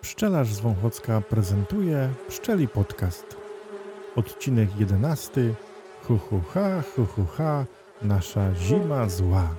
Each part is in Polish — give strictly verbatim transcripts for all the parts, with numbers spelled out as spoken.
Pszczelarz z Wąchocka prezentuje Pszczeli Podcast. Odcinek jedenasty. Hu hu ha, hu hu ha, nasza zima zła.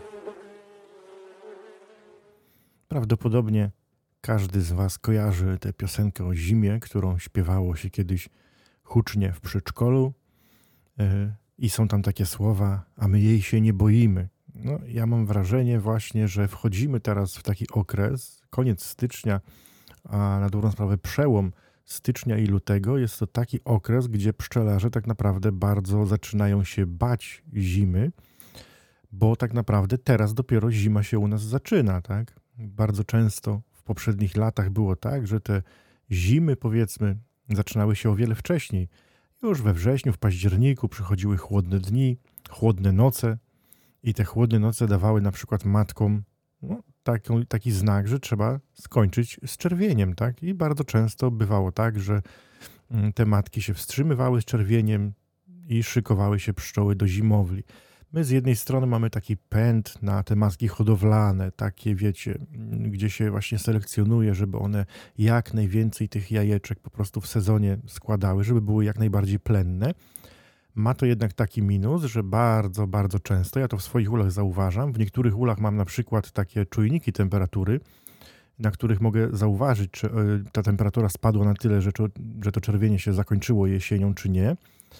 Prawdopodobnie każdy z Was kojarzy tę piosenkę o zimie, którą śpiewało się kiedyś hucznie w przedszkolu. Yy, I są tam takie słowa, a my jej się nie boimy. No, ja mam wrażenie właśnie, że wchodzimy teraz w taki okres, koniec stycznia, a na dobrą sprawę przełom stycznia i lutego jest to taki okres, gdzie pszczelarze tak naprawdę bardzo zaczynają się bać zimy, bo tak naprawdę teraz dopiero zima się u nas zaczyna, tak? Bardzo często w poprzednich latach było tak, że te zimy, powiedzmy, zaczynały się o wiele wcześniej. Już we wrześniu, w październiku przychodziły chłodne dni, chłodne noce i te chłodne noce dawały na przykład matkom no, taki, taki znak, że trzeba skończyć z czerwieniem, tak? I bardzo często bywało tak, że te matki się wstrzymywały z czerwieniem i szykowały się pszczoły do zimowli. My z jednej strony mamy taki pęd na te matki hodowlane, takie wiecie, gdzie się właśnie selekcjonuje, żeby one jak najwięcej tych jajeczek po prostu w sezonie składały, żeby były jak najbardziej plenne. Ma to jednak taki minus, że bardzo, bardzo często, ja to w swoich ulach zauważam, w niektórych ulach mam na przykład takie czujniki temperatury, na których mogę zauważyć, czy ta temperatura spadła na tyle, że to, że to czerwienie się zakończyło jesienią, czy nie.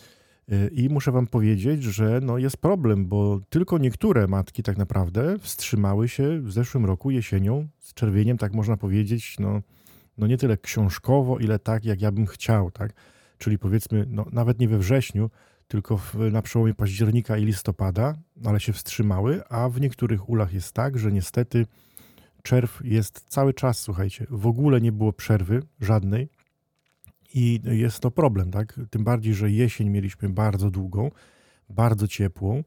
I muszę wam powiedzieć, że no jest problem, bo tylko niektóre matki tak naprawdę wstrzymały się w zeszłym roku jesienią z czerwieniem, tak można powiedzieć, no, no nie tyle książkowo, ile tak, jak ja bym chciał, tak? Czyli powiedzmy, no nawet nie we wrześniu, tylko w, na przełomie października i listopada, ale się wstrzymały, a w niektórych ulach jest tak, że niestety czerw jest cały czas, słuchajcie, w ogóle nie było przerwy żadnej i jest to problem, tak? Tym bardziej, że jesień mieliśmy bardzo długą, bardzo ciepłą,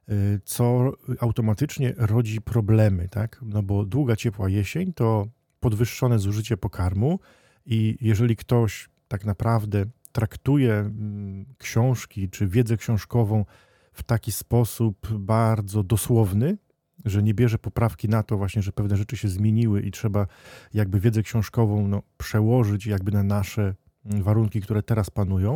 co automatycznie rodzi problemy, tak? No bo długa, ciepła jesień to podwyższone zużycie pokarmu i jeżeli ktoś tak naprawdę traktuje książki czy wiedzę książkową w taki sposób bardzo dosłowny, że nie bierze poprawki na to właśnie, że pewne rzeczy się zmieniły i trzeba jakby wiedzę książkową no, przełożyć jakby na nasze warunki, które teraz panują,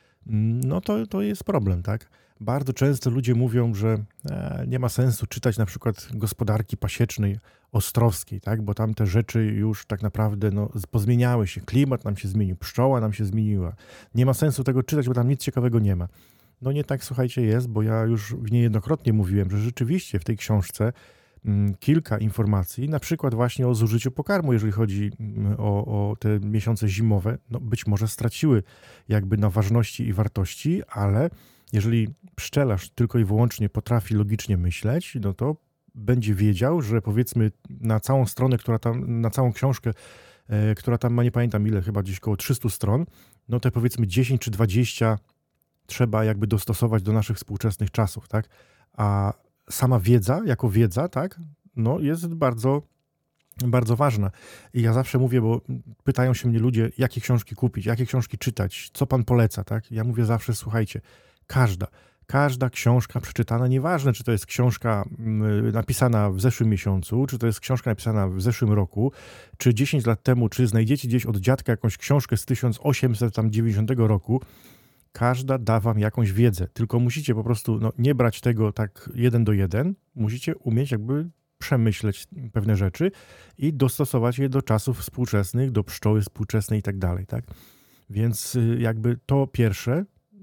no to, to jest problem, tak? Bardzo często ludzie mówią, że e, nie ma sensu czytać na przykład gospodarki pasiecznej ostrowskiej, tak? Bo tam te rzeczy już tak naprawdę no, pozmieniały się, klimat nam się zmienił, pszczoła nam się zmieniła. Nie ma sensu tego czytać, bo tam nic ciekawego nie ma. No nie tak, słuchajcie, jest, bo ja już niejednokrotnie mówiłem, że rzeczywiście w tej książce m, kilka informacji, na przykład właśnie o zużyciu pokarmu, jeżeli chodzi m, o, o te miesiące zimowe, no być może straciły jakby na ważności i wartości, ale jeżeli pszczelarz tylko i wyłącznie potrafi logicznie myśleć, no to będzie wiedział, że powiedzmy na całą stronę, która tam, na całą książkę, e, która tam ma, nie pamiętam ile, chyba gdzieś około trzystu stron, no to powiedzmy dziesięć czy dwadzieścia trzeba jakby dostosować do naszych współczesnych czasów, tak? A sama wiedza, jako wiedza, tak, no jest bardzo, bardzo ważna. I ja zawsze mówię, bo pytają się mnie ludzie, jakie książki kupić, jakie książki czytać, co pan poleca, tak? Ja mówię zawsze, słuchajcie, każda, każda książka przeczytana, nieważne, czy to jest książka napisana w zeszłym miesiącu, czy to jest książka napisana w zeszłym roku, czy dziesięć lat temu, czy znajdziecie gdzieś od dziadka jakąś książkę z tysiąc osiemset dziewięćdziesiątego roku, każda da wam jakąś wiedzę, tylko musicie po prostu no, nie brać tego tak jeden do jeden, musicie umieć jakby przemyśleć pewne rzeczy i dostosować je do czasów współczesnych, do pszczoły współczesnej i tak dalej, tak? Więc jakby to pierwsze,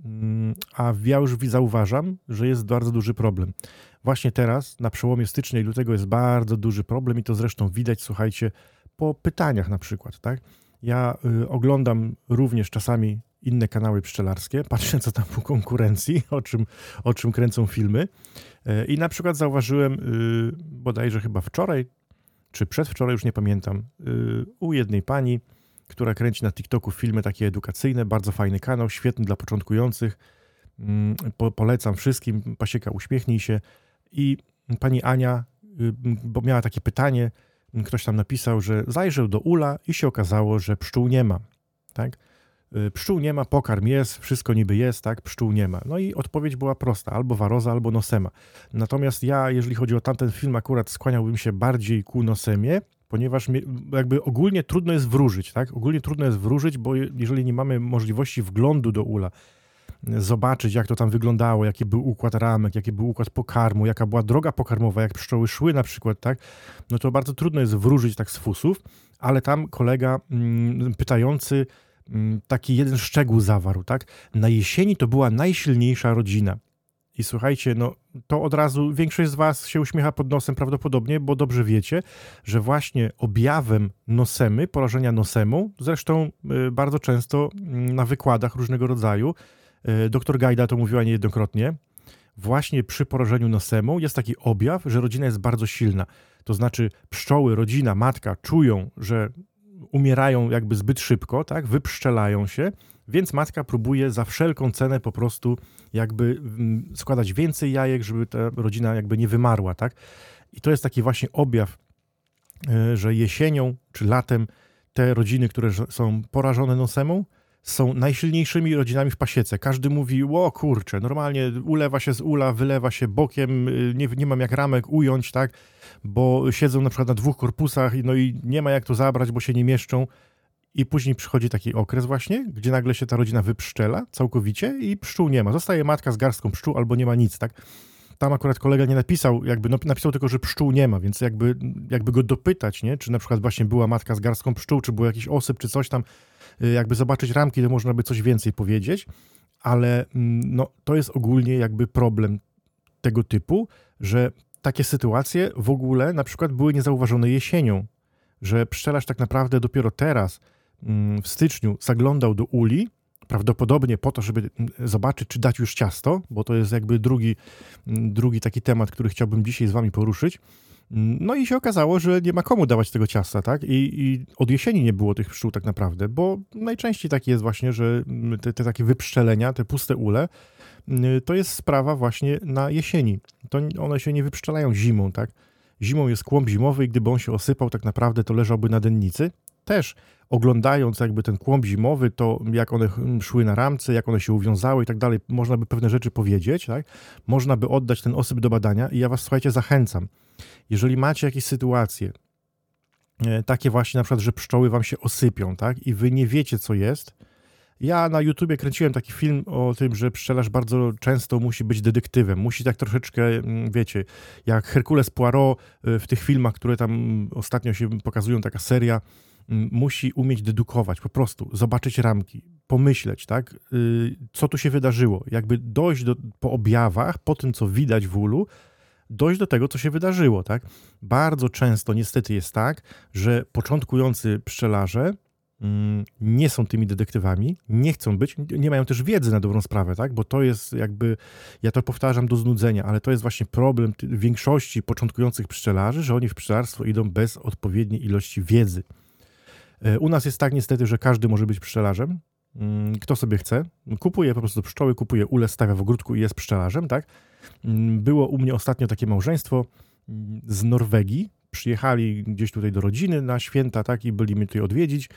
a ja już zauważam, że jest bardzo duży problem. Właśnie teraz, na przełomie stycznia i lutego jest bardzo duży problem i to zresztą widać, słuchajcie, po pytaniach na przykład, tak? Ja y, oglądam również czasami inne kanały pszczelarskie, patrzę co tam u konkurencji, o czym, o czym kręcą filmy y, i na przykład zauważyłem y, bodajże chyba wczoraj, czy przedwczoraj, już nie pamiętam, y, u jednej pani, która kręci na TikToku filmy takie edukacyjne, bardzo fajny kanał, świetny dla początkujących, po, polecam wszystkim, Pasieka uśmiechnij się i pani Ania, bo miała takie pytanie, ktoś tam napisał, że zajrzał do ula i się okazało, że pszczół nie ma, tak? Pszczół nie ma, pokarm jest, wszystko niby jest, tak? Pszczół nie ma. No i odpowiedź była prosta, albo waroza, albo nosema. Natomiast ja, jeżeli chodzi o tamten film, akurat skłaniałbym się bardziej ku nosemie, ponieważ jakby ogólnie trudno jest wróżyć, tak? Ogólnie trudno jest wróżyć, bo jeżeli nie mamy możliwości wglądu do ula, zobaczyć, jak to tam wyglądało, jaki był układ ramek, jaki był układ pokarmu, jaka była droga pokarmowa, jak pszczoły szły na przykład, tak? No to bardzo trudno jest wróżyć tak z fusów, ale tam kolega mm, pytający mm, taki jeden szczegół zawarł, tak? Na jesieni to była najsilniejsza rodzina. I słuchajcie, no to od razu większość z was się uśmiecha pod nosem prawdopodobnie, bo dobrze wiecie, że właśnie objawem nosemy, porażenia nosemą, zresztą y, bardzo często y, na wykładach różnego rodzaju, y, doktor Gajda to mówiła niejednokrotnie, właśnie przy porażeniu nosemą jest taki objaw, że rodzina jest bardzo silna. To znaczy pszczoły, rodzina, matka czują, że umierają jakby zbyt szybko, tak, wypszczelają się, więc matka próbuje za wszelką cenę po prostu jakby składać więcej jajek, żeby ta rodzina jakby nie wymarła, tak? I to jest taki właśnie objaw, że jesienią czy latem te rodziny, które są porażone nosemą, są najsilniejszymi rodzinami w pasiece. Każdy mówi, o kurczę, normalnie ulewa się z ula, wylewa się bokiem, nie, nie mam jak ramek ująć, tak? Bo siedzą na przykład na dwóch korpusach, no i nie ma jak to zabrać, bo się nie mieszczą. I później przychodzi taki okres właśnie, gdzie nagle się ta rodzina wypszczela całkowicie i pszczół nie ma. Zostaje matka z garstką pszczół albo nie ma nic, tak? Tam akurat kolega nie napisał, jakby no, napisał tylko, że pszczół nie ma, więc jakby, jakby go dopytać, nie? Czy na przykład właśnie była matka z garstką pszczół, czy był jakiś osyp, czy coś tam, jakby zobaczyć ramki, to można by coś więcej powiedzieć, ale no, to jest ogólnie jakby problem tego typu, że takie sytuacje w ogóle na przykład były niezauważone jesienią, że pszczelarz tak naprawdę dopiero teraz w styczniu zaglądał do uli, prawdopodobnie po to, żeby zobaczyć, czy dać już ciasto, bo to jest jakby drugi, drugi taki temat, który chciałbym dzisiaj z wami poruszyć. No i się okazało, że nie ma komu dawać tego ciasta, tak? I, i od jesieni nie było tych pszczół tak naprawdę, bo najczęściej tak jest właśnie, że te, te takie wypszczelenia, te puste ule, to jest sprawa właśnie na jesieni. To one się nie wypszczelają zimą, tak? Zimą jest kłąb zimowy i gdyby on się osypał, tak naprawdę to leżałby na dennicy. Też oglądając jakby ten kłąb zimowy, to jak one szły na ramce, jak one się uwiązały i tak dalej, można by pewne rzeczy powiedzieć, tak? Można by oddać ten osyp do badania i ja was, słuchajcie, zachęcam. Jeżeli macie jakieś sytuacje, takie właśnie na przykład, że pszczoły wam się osypią, tak? I wy nie wiecie, co jest. Ja na YouTubie kręciłem taki film o tym, że pszczelarz bardzo często musi być detektywem. Musi tak troszeczkę, wiecie, jak Herkules Poirot w tych filmach, które tam ostatnio się pokazują, taka seria, musi umieć dedukować, po prostu zobaczyć ramki, pomyśleć, tak, co tu się wydarzyło, jakby dojść do, po objawach, po tym, co widać w ulu, dojść do tego, co się wydarzyło, tak. Bardzo często niestety jest tak, że początkujący pszczelarze nie są tymi detektywami, nie chcą być, nie mają też wiedzy na dobrą sprawę, tak, bo to jest jakby, ja to powtarzam do znudzenia, ale to jest właśnie problem większości początkujących pszczelarzy, że oni w pszczelarstwo idą bez odpowiedniej ilości wiedzy. U nas jest tak niestety, że każdy może być pszczelarzem, kto sobie chce, kupuje po prostu pszczoły, kupuje ule, stawia w ogródku i jest pszczelarzem, tak. Było u mnie ostatnio takie małżeństwo z Norwegii, przyjechali gdzieś tutaj do rodziny na święta, tak, i byli mnie tutaj odwiedzić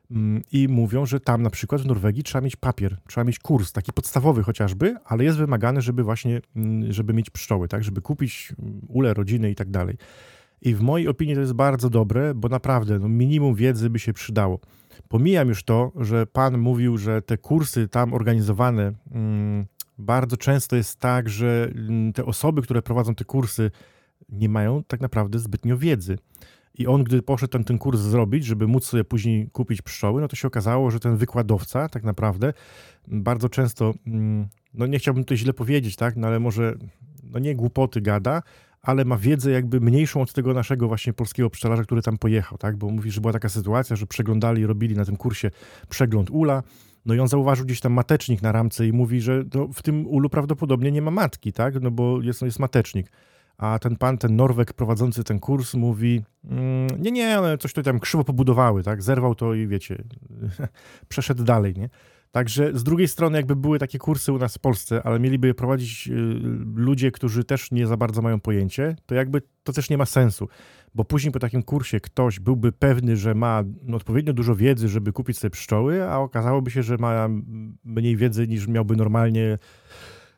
i mówią, że tam na przykład w Norwegii trzeba mieć papier, trzeba mieć kurs, taki podstawowy chociażby, ale jest wymagany, żeby właśnie, żeby mieć pszczoły, tak, żeby kupić ule, rodziny i tak dalej. I w mojej opinii to jest bardzo dobre, bo naprawdę no, minimum wiedzy by się przydało. Pomijam już to, że pan mówił, że te kursy tam organizowane, mm, bardzo często jest tak, że te osoby, które prowadzą te kursy, nie mają tak naprawdę zbytnio wiedzy. I on, gdy poszedł ten, ten kurs zrobić, żeby móc sobie później kupić pszczoły, no to się okazało, że ten wykładowca tak naprawdę bardzo często, no nie chciałbym tutaj źle powiedzieć, tak, no ale może, no nie głupoty gada, ale ma wiedzę jakby mniejszą od tego naszego właśnie polskiego pszczelarza, który tam pojechał, tak, bo mówi, że była taka sytuacja, że przeglądali, robili na tym kursie przegląd ula, no i on zauważył gdzieś tam matecznik na ramce i mówi, że no, w tym ulu prawdopodobnie nie ma matki, tak, no bo jest, no jest matecznik. A ten pan, ten Norweg prowadzący ten kurs mówi, mm, nie, nie, ale coś tutaj tam krzywo pobudowały, tak, zerwał to i wiecie, przeszedł dalej, nie. Także z drugiej strony jakby były takie kursy u nas w Polsce, ale mieliby je prowadzić y, ludzie, którzy też nie za bardzo mają pojęcie, to jakby to też nie ma sensu, bo później po takim kursie ktoś byłby pewny, że ma no, odpowiednio dużo wiedzy, żeby kupić sobie pszczoły, a okazałoby się, że ma mniej wiedzy niż miałby normalnie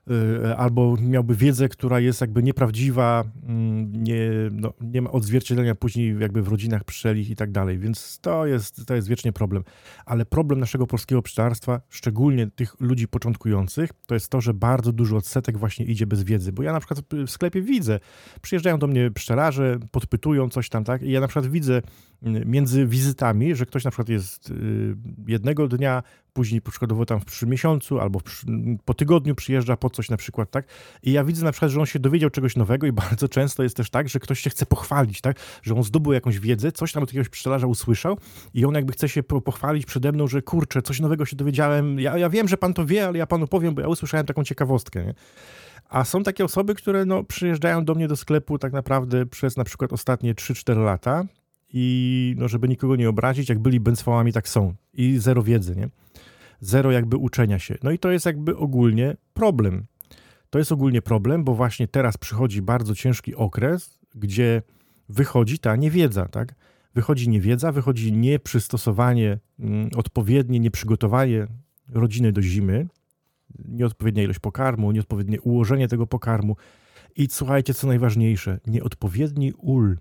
albo miałby wiedzę, która jest jakby nieprawdziwa, nie, no, nie ma odzwierciedlenia później jakby w rodzinach pszczelich i tak dalej, więc to jest, to jest wiecznie problem. Ale problem naszego polskiego pszczelarstwa, szczególnie tych ludzi początkujących, to jest to, że bardzo dużo odsetek właśnie idzie bez wiedzy, bo ja na przykład w sklepie widzę, przyjeżdżają do mnie pszczelarze, podpytują coś tam, tak, i ja na przykład widzę między wizytami, że ktoś na przykład jest jednego dnia, później przykładowo tam w przyszłym miesiącu albo w, po tygodniu przyjeżdża po coś na przykład, tak? I ja widzę na przykład, że on się dowiedział czegoś nowego i bardzo często jest też tak, że ktoś się chce pochwalić, tak? Że on zdobył jakąś wiedzę, coś tam od jakiegoś pszczelarza usłyszał i on jakby chce się pochwalić przede mną, że kurczę, coś nowego się dowiedziałem, ja, ja wiem, że pan to wie, ale ja panu powiem, bo ja usłyszałem taką ciekawostkę, nie? A są takie osoby, które no, przyjeżdżają do mnie do sklepu tak naprawdę przez na przykład ostatnie trzy cztery lata i no, żeby nikogo nie obrazić, jak byli bęcwałami, tak są. I zero wiedzy, nie? Zero jakby uczenia się. No i to jest jakby ogólnie problem. To jest ogólnie problem, bo właśnie teraz przychodzi bardzo ciężki okres, gdzie wychodzi ta niewiedza, tak? Wychodzi niewiedza, wychodzi nieprzystosowanie, mm, odpowiednie nieprzygotowanie rodziny do zimy, nieodpowiednia ilość pokarmu, nieodpowiednie ułożenie tego pokarmu i słuchajcie, co najważniejsze, nieodpowiedni ul.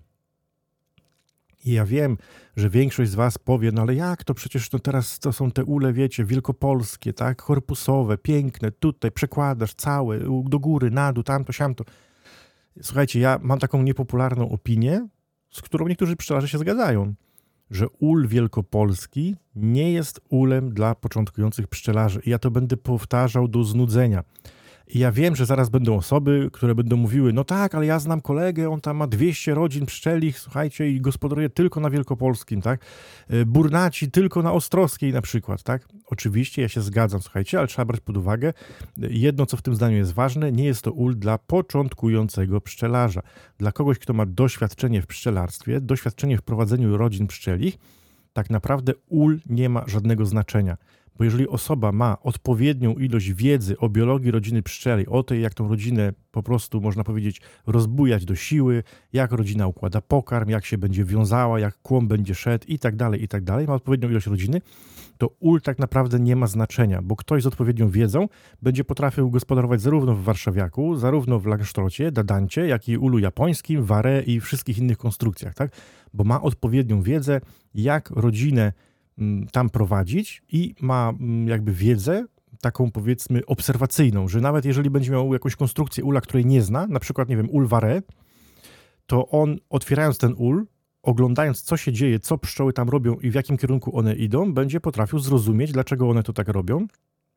I ja wiem, że większość z was powie, no ale jak to przecież no teraz to są te ule, wiecie, wielkopolskie, tak, korpusowe, piękne, tutaj przekładasz całe, do góry, na dół, tamto, siamto. Słuchajcie, ja mam taką niepopularną opinię, z którą niektórzy pszczelarze się zgadzają, że ul wielkopolski nie jest ulem dla początkujących pszczelarzy. I ja to będę powtarzał do znudzenia. I ja wiem, że zaraz będą osoby, które będą mówiły, no tak, ale ja znam kolegę, on tam ma dwieście rodzin pszczelich, słuchajcie, i gospodaruje tylko na wielkopolskim, tak? Burnaci tylko na ostrowskiej na przykład, tak? Oczywiście, ja się zgadzam, słuchajcie, ale trzeba brać pod uwagę jedno, co w tym zdaniu jest ważne, nie jest to ul dla początkującego pszczelarza. Dla kogoś, kto ma doświadczenie w pszczelarstwie, doświadczenie w prowadzeniu rodzin pszczelich, tak naprawdę ul nie ma żadnego znaczenia. Bo jeżeli osoba ma odpowiednią ilość wiedzy o biologii rodziny pszczeli, o tej, jak tą rodzinę po prostu, można powiedzieć, rozbujać do siły, jak rodzina układa pokarm, jak się będzie wiązała, jak kłąb będzie szedł i tak dalej, i tak dalej, ma odpowiednią ilość rodziny, to ul tak naprawdę nie ma znaczenia, bo ktoś z odpowiednią wiedzą będzie potrafił gospodarować zarówno w warszawiaku, zarówno w Langstrocie, Dadancie, jak i ulu japońskim, Ware i wszystkich innych konstrukcjach, tak? Bo ma odpowiednią wiedzę, jak rodzinę tam prowadzić i ma jakby wiedzę taką powiedzmy obserwacyjną, że nawet jeżeli będzie miał jakąś konstrukcję ula, której nie zna, na przykład, nie wiem, ul Ware, to on otwierając ten ul, oglądając co się dzieje, co pszczoły tam robią i w jakim kierunku one idą, będzie potrafił zrozumieć, dlaczego one to tak robią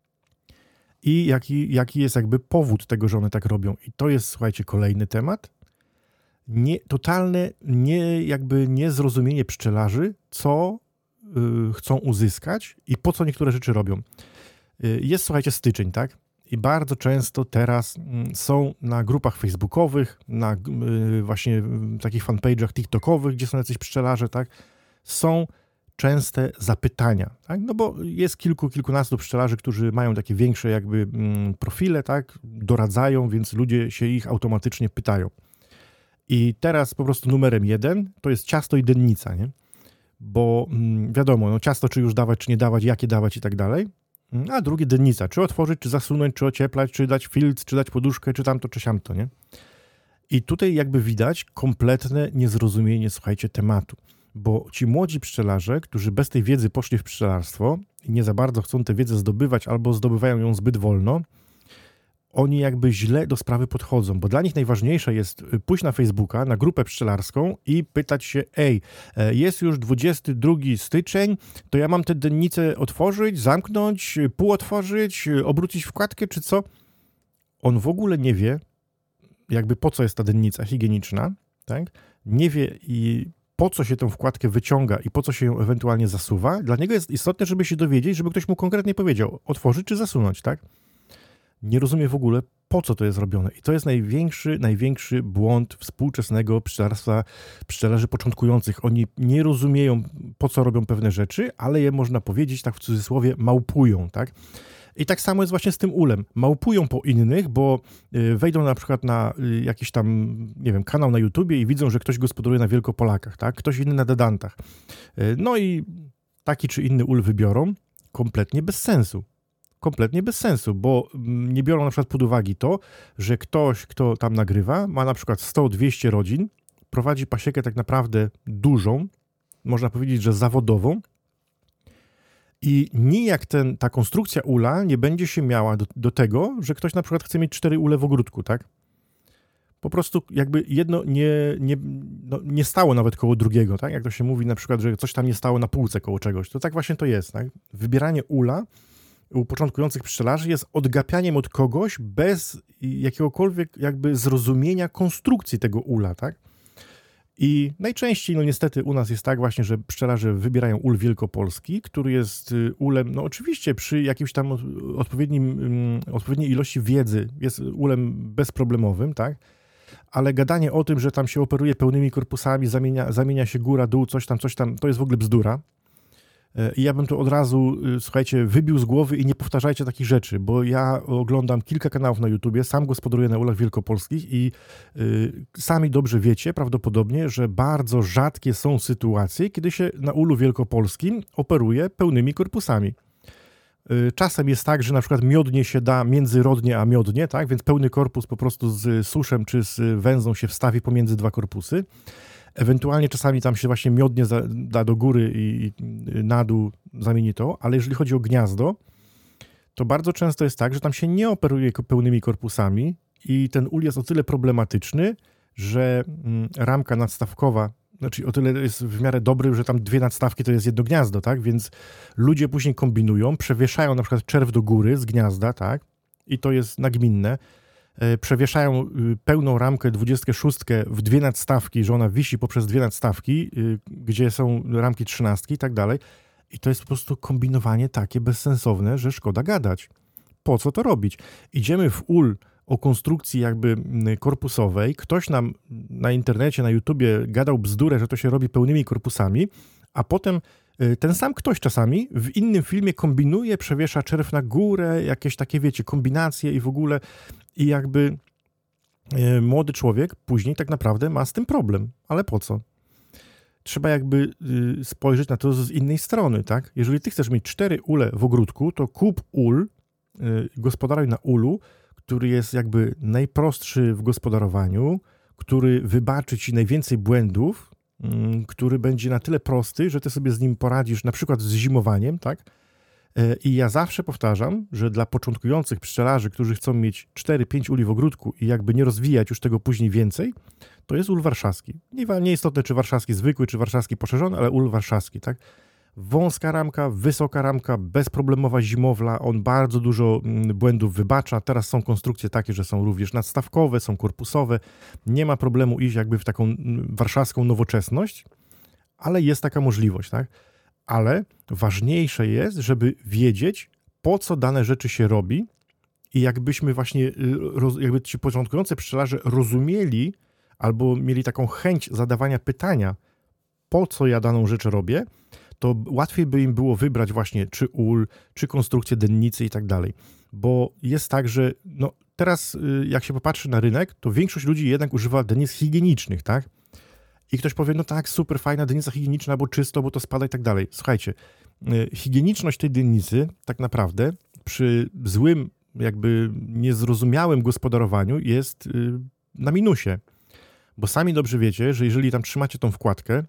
i jaki, jaki jest jakby powód tego, że one tak robią. I to jest, słuchajcie, kolejny temat. Nie, totalne nie, jakby niezrozumienie pszczelarzy, co chcą uzyskać i po co niektóre rzeczy robią. Jest, słuchajcie, styczeń, tak? I bardzo często teraz są na grupach facebookowych, na właśnie takich fanpage'ach tiktokowych, gdzie są jacyś pszczelarze, tak? Są częste zapytania, tak? No bo jest kilku, kilkunastu pszczelarzy, którzy mają takie większe jakby profile, tak? Doradzają, więc ludzie się ich automatycznie pytają. I teraz po prostu numerem jeden to jest ciasto i dennica, nie? Bo wiadomo, no ciasto czy już dawać, czy nie dawać, jakie dawać i tak dalej. A drugie dennica, czy otworzyć, czy zasunąć, czy ocieplać, czy dać filtr, czy dać poduszkę, czy tamto, czy siamto, nie? I tutaj jakby widać kompletne niezrozumienie, słuchajcie, tematu. Bo ci młodzi pszczelarze, którzy bez tej wiedzy poszli w pszczelarstwo i nie za bardzo chcą tę wiedzę zdobywać albo zdobywają ją zbyt wolno, oni jakby źle do sprawy podchodzą, bo dla nich najważniejsze jest pójść na Facebooka, na grupę pszczelarską i pytać się, ej, jest już dwudziesty drugi styczeń, to ja mam tę dennicę otworzyć, zamknąć, półotworzyć, obrócić wkładkę, czy co? On w ogóle nie wie, jakby po co jest ta dennica higieniczna, tak? Nie wie i po co się tę wkładkę wyciąga i po co się ją ewentualnie zasuwa. Dla niego jest istotne, żeby się dowiedzieć, żeby ktoś mu konkretnie powiedział, otworzyć czy zasunąć, tak? Nie rozumie w ogóle, po co to jest robione. I to jest największy, największy błąd współczesnego pszczelarstwa, pszczelarzy początkujących. Oni nie rozumieją, po co robią pewne rzeczy, ale je, można powiedzieć, tak w cudzysłowie, małpują, tak? I tak samo jest właśnie z tym ulem. Małpują po innych, bo wejdą na przykład na jakiś tam, nie wiem, kanał na YouTubie i widzą, że ktoś gospodaruje na Wielkopolakach, tak? Ktoś inny na Dadantach. No i taki czy inny ul wybiorą kompletnie bez sensu. kompletnie bez sensu, bo nie biorą na przykład pod uwagę to, że ktoś, kto tam nagrywa, ma na przykład sto dwieście rodzin, prowadzi pasiekę tak naprawdę dużą, można powiedzieć, że zawodową i nijak ten, ta konstrukcja ula nie będzie się miała do, do tego, że ktoś na przykład chce mieć cztery ule w ogródku, tak? Po prostu jakby jedno nie, nie, no nie stało nawet koło drugiego, tak? Jak to się mówi na przykład, że coś tam nie stało na półce koło czegoś, to tak właśnie to jest, tak? Wybieranie ula u początkujących pszczelarzy jest odgapianiem od kogoś bez jakiegokolwiek jakby zrozumienia konstrukcji tego ula, tak? I najczęściej, no niestety u nas jest tak właśnie, że pszczelarze wybierają ul wielkopolski, który jest ulem, no oczywiście przy jakimś tam odpowiednim, odpowiedniej ilości wiedzy jest ulem bezproblemowym, tak? Ale gadanie o tym, że tam się operuje pełnymi korpusami, zamienia, zamienia się góra, dół, coś tam, coś tam, to jest w ogóle bzdura. I ja bym to od razu, słuchajcie, wybił z głowy i nie powtarzajcie takich rzeczy, bo ja oglądam kilka kanałów na YouTubie, sam gospodaruję na ulach wielkopolskich i y, sami dobrze wiecie prawdopodobnie, że bardzo rzadkie są sytuacje, kiedy się na ulu wielkopolskim operuje pełnymi korpusami. Y, czasem jest tak, że na przykład miodnie się da międzyrodnie a miodnie, tak? Więc pełny korpus po prostu z suszem czy z węzą się wstawi pomiędzy dwa korpusy. Ewentualnie czasami tam się właśnie miodnie za, da do góry i, i na dół zamieni to, ale jeżeli chodzi o gniazdo, to bardzo często jest tak, że tam się nie operuje pełnymi korpusami i ten ul jest o tyle problematyczny, że mm, ramka nadstawkowa, znaczy o tyle jest w miarę dobry, że tam dwie nadstawki to jest jedno gniazdo, tak? Więc ludzie później kombinują, przewieszają na przykład czerw do góry z gniazda, tak? I to jest nagminne. Przewieszają pełną ramkę dwudziestkę szóstkę w dwie nadstawki, że ona wisi poprzez dwie nadstawki, gdzie są ramki trzynastki i tak dalej. I to jest po prostu kombinowanie takie bezsensowne, że szkoda gadać. Po co to robić? Idziemy w ul o konstrukcji jakby korpusowej. Ktoś nam na internecie, na YouTubie gadał bzdurę, że to się robi pełnymi korpusami, a potem ten sam ktoś czasami w innym filmie kombinuje, przewiesza czerw na górę, jakieś takie, wiecie, kombinacje i w ogóle i jakby e, młody człowiek później tak naprawdę ma z tym problem. Ale po co? Trzeba jakby y, spojrzeć na to z innej strony, tak? Jeżeli ty chcesz mieć cztery ule w ogródku, to kup ul, y, gospodaruj na ulu, który jest jakby najprostszy w gospodarowaniu, który wybaczy ci najwięcej błędów, y, który będzie na tyle prosty, że ty sobie z nim poradzisz, na przykład z zimowaniem, tak? I ja zawsze powtarzam, że dla początkujących pszczelarzy, którzy chcą mieć cztery pięć uli w ogródku i jakby nie rozwijać już tego później więcej, to jest ul warszawski. Nie, nie istotne, czy warszawski zwykły, czy warszawski poszerzony, ale ul warszawski, tak? Wąska ramka, wysoka ramka, bezproblemowa zimowla, on bardzo dużo błędów wybacza. Teraz są konstrukcje takie, że są również nadstawkowe, są korpusowe. Nie ma problemu iść jakby w taką warszawską nowoczesność, ale jest taka możliwość, tak? Ale ważniejsze jest, żeby wiedzieć, po co dane rzeczy się robi i jakbyśmy właśnie, jakby ci początkujący pszczelarze rozumieli albo mieli taką chęć zadawania pytania, po co ja daną rzecz robię, to łatwiej by im było wybrać właśnie czy ul, czy konstrukcję dennicy i tak dalej. Bo jest tak, że no teraz jak się popatrzy na rynek, to większość ludzi jednak używa dennic higienicznych, tak? I ktoś powie, no tak, super fajna dennica higieniczna, bo czysto, bo to spada i tak dalej. Słuchajcie, higieniczność tej dennicy tak naprawdę przy złym, jakby niezrozumiałym gospodarowaniu jest na minusie. Bo sami dobrze wiecie, że jeżeli tam trzymacie tą wkładkę,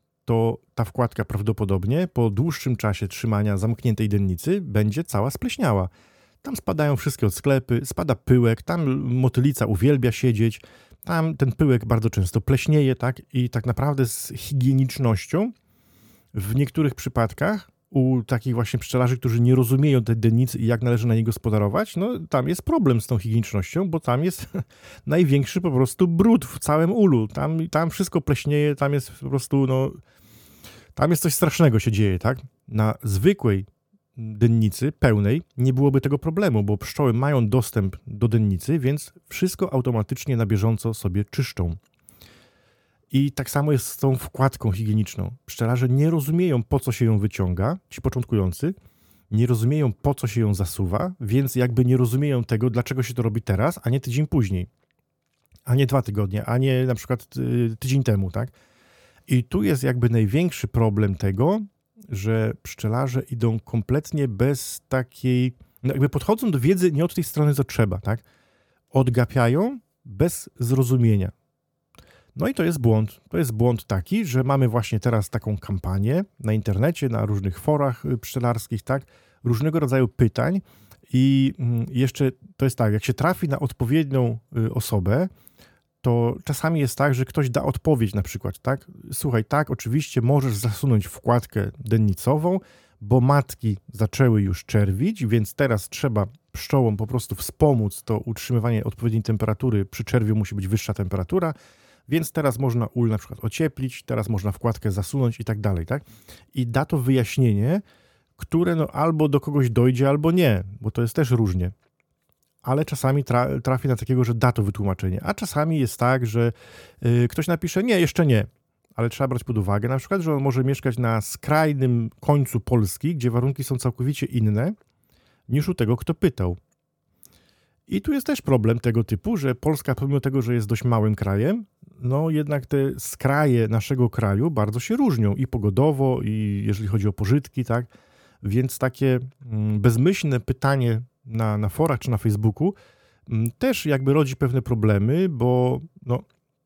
to ta wkładka prawdopodobnie po dłuższym czasie trzymania zamkniętej dennicy będzie cała spleśniała. Tam spadają wszystkie odsklepy, spada pyłek, tam motylica uwielbia siedzieć, tam ten pyłek bardzo często pleśnieje, tak? I tak naprawdę z higienicznością w niektórych przypadkach u takich właśnie pszczelarzy, którzy nie rozumieją tej dennicy i jak należy na niej gospodarować, no tam jest problem z tą higienicznością, bo tam jest największy po prostu brud w całym ulu. Tam, tam wszystko pleśnieje, tam jest po prostu, no, tam jest coś strasznego się dzieje, tak? Na zwykłej dennicy pełnej nie byłoby tego problemu, bo pszczoły mają dostęp do dennicy, więc wszystko automatycznie na bieżąco sobie czyszczą. I tak samo jest z tą wkładką higieniczną. Pszczelarze nie rozumieją, po co się ją wyciąga, ci początkujący, nie rozumieją, po co się ją zasuwa, więc jakby nie rozumieją tego, dlaczego się to robi teraz, a nie tydzień później, a nie dwa tygodnie, a nie na przykład tydzień temu, tak? I tu jest jakby największy problem tego, że pszczelarze idą kompletnie bez takiej, no jakby podchodzą do wiedzy nie od tej strony, co trzeba, tak? Odgapiają bez zrozumienia. No i to jest błąd. To jest błąd taki, że mamy właśnie teraz taką kampanię na internecie, na różnych forach pszczelarskich, tak? Różnego rodzaju pytań i jeszcze to jest tak, jak się trafi na odpowiednią osobę, to czasami jest tak, że ktoś da odpowiedź na przykład, tak? Słuchaj, tak, oczywiście możesz zasunąć wkładkę dennicową, bo matki zaczęły już czerwić, więc teraz trzeba pszczołom po prostu wspomóc to utrzymywanie odpowiedniej temperatury. Przy czerwiu musi być wyższa temperatura, więc teraz można ul na przykład ocieplić, teraz można wkładkę zasunąć i tak dalej, tak? I da to wyjaśnienie, które no albo do kogoś dojdzie, albo nie, bo to jest też różnie. Ale czasami tra- trafi na takiego, że da to wytłumaczenie, a czasami jest tak, że yy, ktoś napisze, nie, jeszcze nie, ale trzeba brać pod uwagę na przykład, że on może mieszkać na skrajnym końcu Polski, gdzie warunki są całkowicie inne niż u tego, kto pytał. I tu jest też problem tego typu, że Polska, pomimo tego, że jest dość małym krajem, no jednak te skraje naszego kraju bardzo się różnią i pogodowo, i jeżeli chodzi o pożytki, tak? Więc takie bezmyślne pytanie na, na forach czy na Facebooku też jakby rodzi pewne problemy, bo no,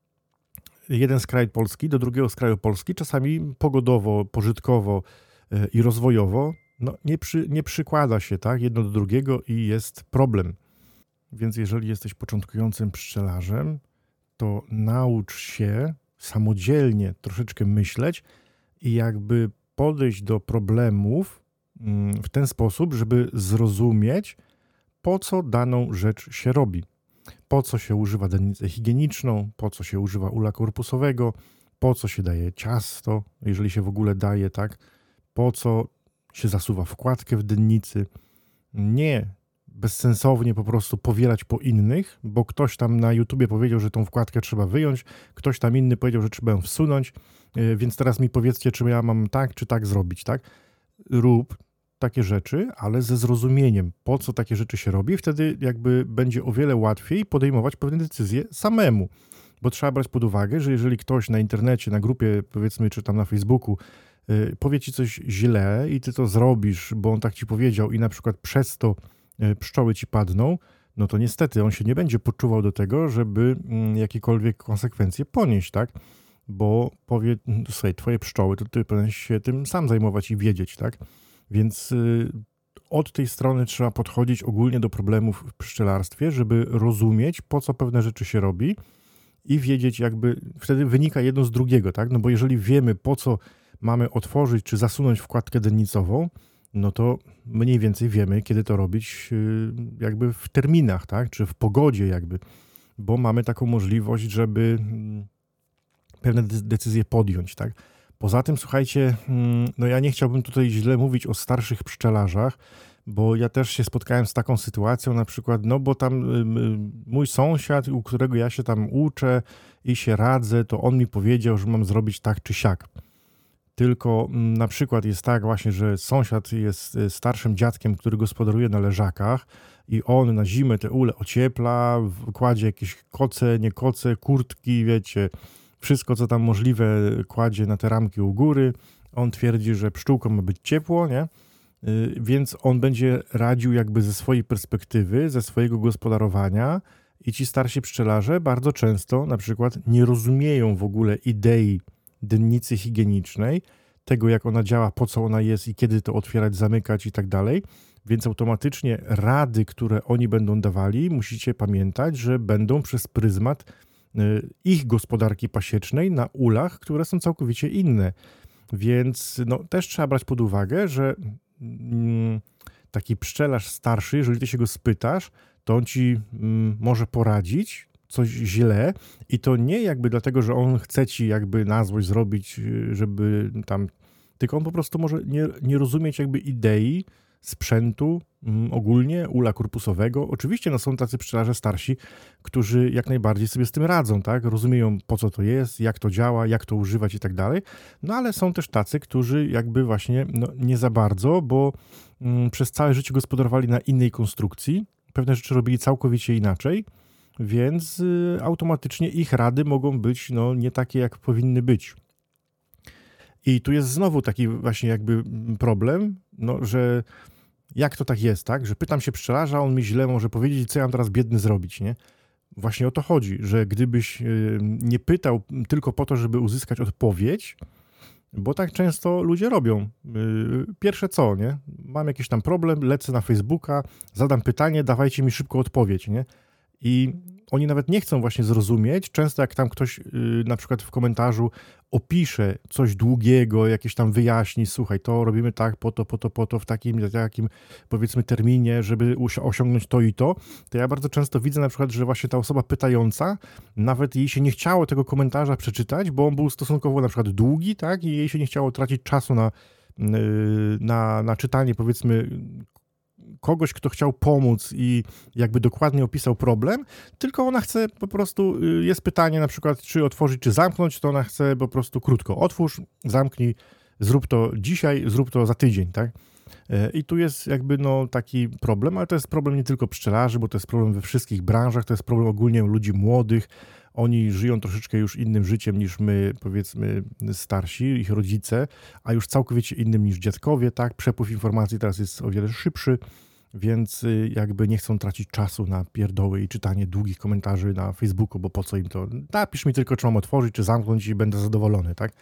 jeden skraj Polski do drugiego skraju Polski czasami pogodowo, pożytkowo i rozwojowo no, nie, przy, nie przykłada się tak, jedno do drugiego i jest problem. Więc jeżeli jesteś początkującym pszczelarzem, to naucz się samodzielnie troszeczkę myśleć i jakby podejść do problemów w ten sposób, żeby zrozumieć, po co daną rzecz się robi. Po co się używa dennicę higieniczną, po co się używa ula korpusowego, po co się daje ciasto, jeżeli się w ogóle daje, tak? Po co się zasuwa wkładkę w dennicy. Nie bezsensownie po prostu powielać po innych, bo ktoś tam na YouTubie powiedział, że tą wkładkę trzeba wyjąć, ktoś tam inny powiedział, że trzeba ją wsunąć, więc teraz mi powiedzcie, czy ja mam tak, czy tak zrobić, tak? Rób takie rzeczy, ale ze zrozumieniem, po co takie rzeczy się robi, wtedy jakby będzie o wiele łatwiej podejmować pewne decyzje samemu, bo trzeba brać pod uwagę, że jeżeli ktoś na internecie, na grupie, powiedzmy, czy tam na Facebooku yy, powie ci coś źle i ty to zrobisz, bo on tak ci powiedział i na przykład przez to yy, pszczoły ci padną, no to niestety on się nie będzie poczuwał do tego, żeby yy, jakiekolwiek konsekwencje ponieść, tak? Bo powie, słuchaj, twoje pszczoły, to ty powinieneś się tym sam zajmować i wiedzieć, tak? Więc y, od tej strony trzeba podchodzić ogólnie do problemów w pszczelarstwie, żeby rozumieć, po co pewne rzeczy się robi i wiedzieć jakby, wtedy wynika jedno z drugiego, tak? No bo jeżeli wiemy, po co mamy otworzyć czy zasunąć wkładkę dennicową, no to mniej więcej wiemy, kiedy to robić y, jakby w terminach, tak? Czy w pogodzie jakby, bo mamy taką możliwość, żeby y, pewne decyzje podjąć, tak? Poza tym, słuchajcie, no ja nie chciałbym tutaj źle mówić o starszych pszczelarzach, bo ja też się spotkałem z taką sytuacją na przykład, no bo tam mój sąsiad, u którego ja się tam uczę i się radzę, to on mi powiedział, że mam zrobić tak czy siak. Tylko na przykład jest tak właśnie, że sąsiad jest starszym dziadkiem, który gospodaruje na leżakach i on na zimę te ule ociepla, kładzie jakieś koce, nie koce, kurtki, wiecie, wszystko, co tam możliwe, kładzie na te ramki u góry. On twierdzi, że pszczółkom ma być ciepło, nie? Yy, więc on będzie radził jakby ze swojej perspektywy, ze swojego gospodarowania i ci starsi pszczelarze bardzo często na przykład nie rozumieją w ogóle idei dennicy higienicznej, tego jak ona działa, po co ona jest i kiedy to otwierać, zamykać i tak dalej. Więc automatycznie rady, które oni będą dawali, musicie pamiętać, że będą przez pryzmat ich gospodarki pasiecznej na ulach, które są całkowicie inne. Więc no, też trzeba brać pod uwagę, że mm, taki pszczelarz starszy, jeżeli ty się go spytasz, to on ci mm, może poradzić coś źle i to nie jakby dlatego, że on chce ci jakby na złość zrobić, żeby tam, tylko on po prostu może nie, nie rozumieć jakby idei sprzętu mm, ogólnie, ula korpusowego. Oczywiście no, są tacy pszczelarze starsi, którzy jak najbardziej sobie z tym radzą, tak? Rozumieją, po co to jest, jak to działa, jak to używać i tak dalej. No ale są też tacy, którzy jakby właśnie no, nie za bardzo, bo mm, przez całe życie gospodarowali na innej konstrukcji. Pewne rzeczy robili całkowicie inaczej, więc y, automatycznie ich rady mogą być no, nie takie, jak powinny być. I tu jest znowu taki właśnie jakby problem, no, że jak to tak jest, tak? Że pytam się pszczelarza, on mi źle może powiedzieć, co ja mam teraz biedny zrobić, nie? Właśnie o to chodzi, że gdybyś nie pytał tylko po to, żeby uzyskać odpowiedź, bo tak często ludzie robią. Pierwsze co, nie? Mam jakiś tam problem, lecę na Facebooka, zadam pytanie, dawajcie mi szybko odpowiedź, nie? I oni nawet nie chcą właśnie zrozumieć. Często jak tam ktoś yy, na przykład w komentarzu opisze coś długiego, jakieś tam wyjaśni, słuchaj, to robimy tak, po to, po to, po to, w takim, takim powiedzmy terminie, żeby osiągnąć to i to, to ja bardzo często widzę na przykład, że właśnie ta osoba pytająca, nawet jej się nie chciało tego komentarza przeczytać, bo on był stosunkowo na przykład długi, tak, i jej się nie chciało tracić czasu na, yy, na, na czytanie powiedzmy kogoś, kto chciał pomóc i jakby dokładnie opisał problem, tylko ona chce po prostu, jest pytanie na przykład, czy otworzyć, czy zamknąć, to ona chce po prostu krótko, otwórz, zamknij, zrób to dzisiaj, zrób to za tydzień, tak? I tu jest jakby no taki problem, ale to jest problem nie tylko pszczelarzy, bo to jest problem we wszystkich branżach, to jest problem ogólnie ludzi młodych, oni żyją troszeczkę już innym życiem niż my, powiedzmy, starsi, ich rodzice, a już całkowicie innym niż dziadkowie, tak? Przepływ informacji teraz jest o wiele szybszy, więc jakby nie chcą tracić czasu na pierdoły i czytanie długich komentarzy na Facebooku, bo po co im to? Napisz mi tylko, czy mam otworzyć, czy zamknąć i będę zadowolony, tak?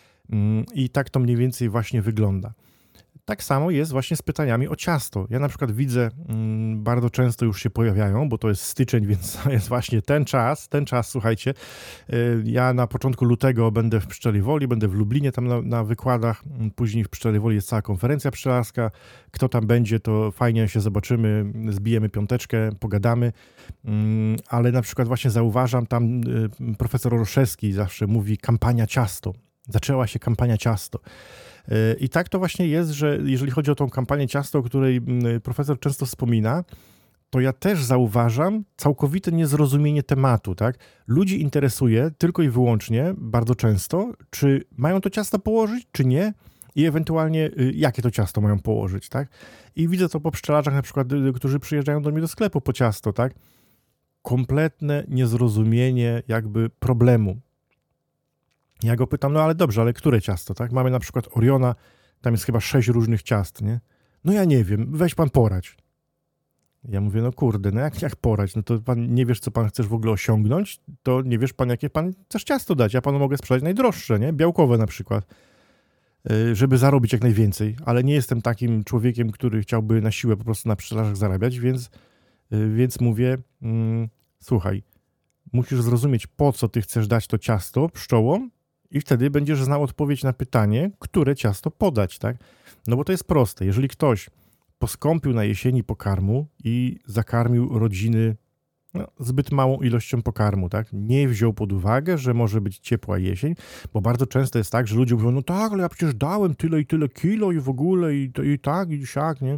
I tak to mniej więcej właśnie wygląda. Tak samo jest właśnie z pytaniami o ciasto. Ja na przykład widzę, mm, bardzo często już się pojawiają, bo to jest styczeń, więc to jest właśnie ten czas, ten czas, słuchajcie. Y, ja na początku lutego będę w Pszczeli Woli, będę w Lublinie tam na, na wykładach, później w Pszczeli Woli jest cała konferencja pszczelarska. Kto tam będzie, to fajnie się zobaczymy, zbijemy piąteczkę, pogadamy, mm, ale na przykład właśnie zauważam, tam y, profesor Oroszewski zawsze mówi kampania ciasto. Zaczęła się kampania ciasto. I tak to właśnie jest, że jeżeli chodzi o tą kampanię ciasto, o której profesor często wspomina, to ja też zauważam całkowite niezrozumienie tematu, tak? Ludzi interesuje tylko i wyłącznie, bardzo często, czy mają to ciasto położyć, czy nie i ewentualnie jakie to ciasto mają położyć, tak? I widzę to po pszczelarzach na przykład, którzy przyjeżdżają do mnie do sklepu po ciasto, tak? Kompletne niezrozumienie jakby problemu. Ja go pytam, no ale dobrze, ale które ciasto, tak? Mamy na przykład Oriona, tam jest chyba sześć różnych ciast, nie? No ja nie wiem, weź pan poradź. Ja mówię, no kurde, no jak, jak porać? No to pan nie wiesz, co pan chcesz w ogóle osiągnąć, to nie wiesz pan, jakie pan chcesz ciasto dać. Ja panu mogę sprzedać najdroższe, nie? Białkowe na przykład, żeby zarobić jak najwięcej, ale nie jestem takim człowiekiem, który chciałby na siłę po prostu na pszczelarzach zarabiać, więc, więc mówię, mm, słuchaj, musisz zrozumieć, po co ty chcesz dać to ciasto pszczołom, i wtedy będziesz znał odpowiedź na pytanie, które ciasto podać, tak? No bo to jest proste. Jeżeli ktoś poskąpił na jesieni pokarmu i zakarmił rodziny no, zbyt małą ilością pokarmu, tak? Nie wziął pod uwagę, że może być ciepła jesień, bo bardzo często jest tak, że ludzie mówią, no tak, ale ja przecież dałem tyle i tyle kilo i w ogóle i, to, i tak, i siak, nie?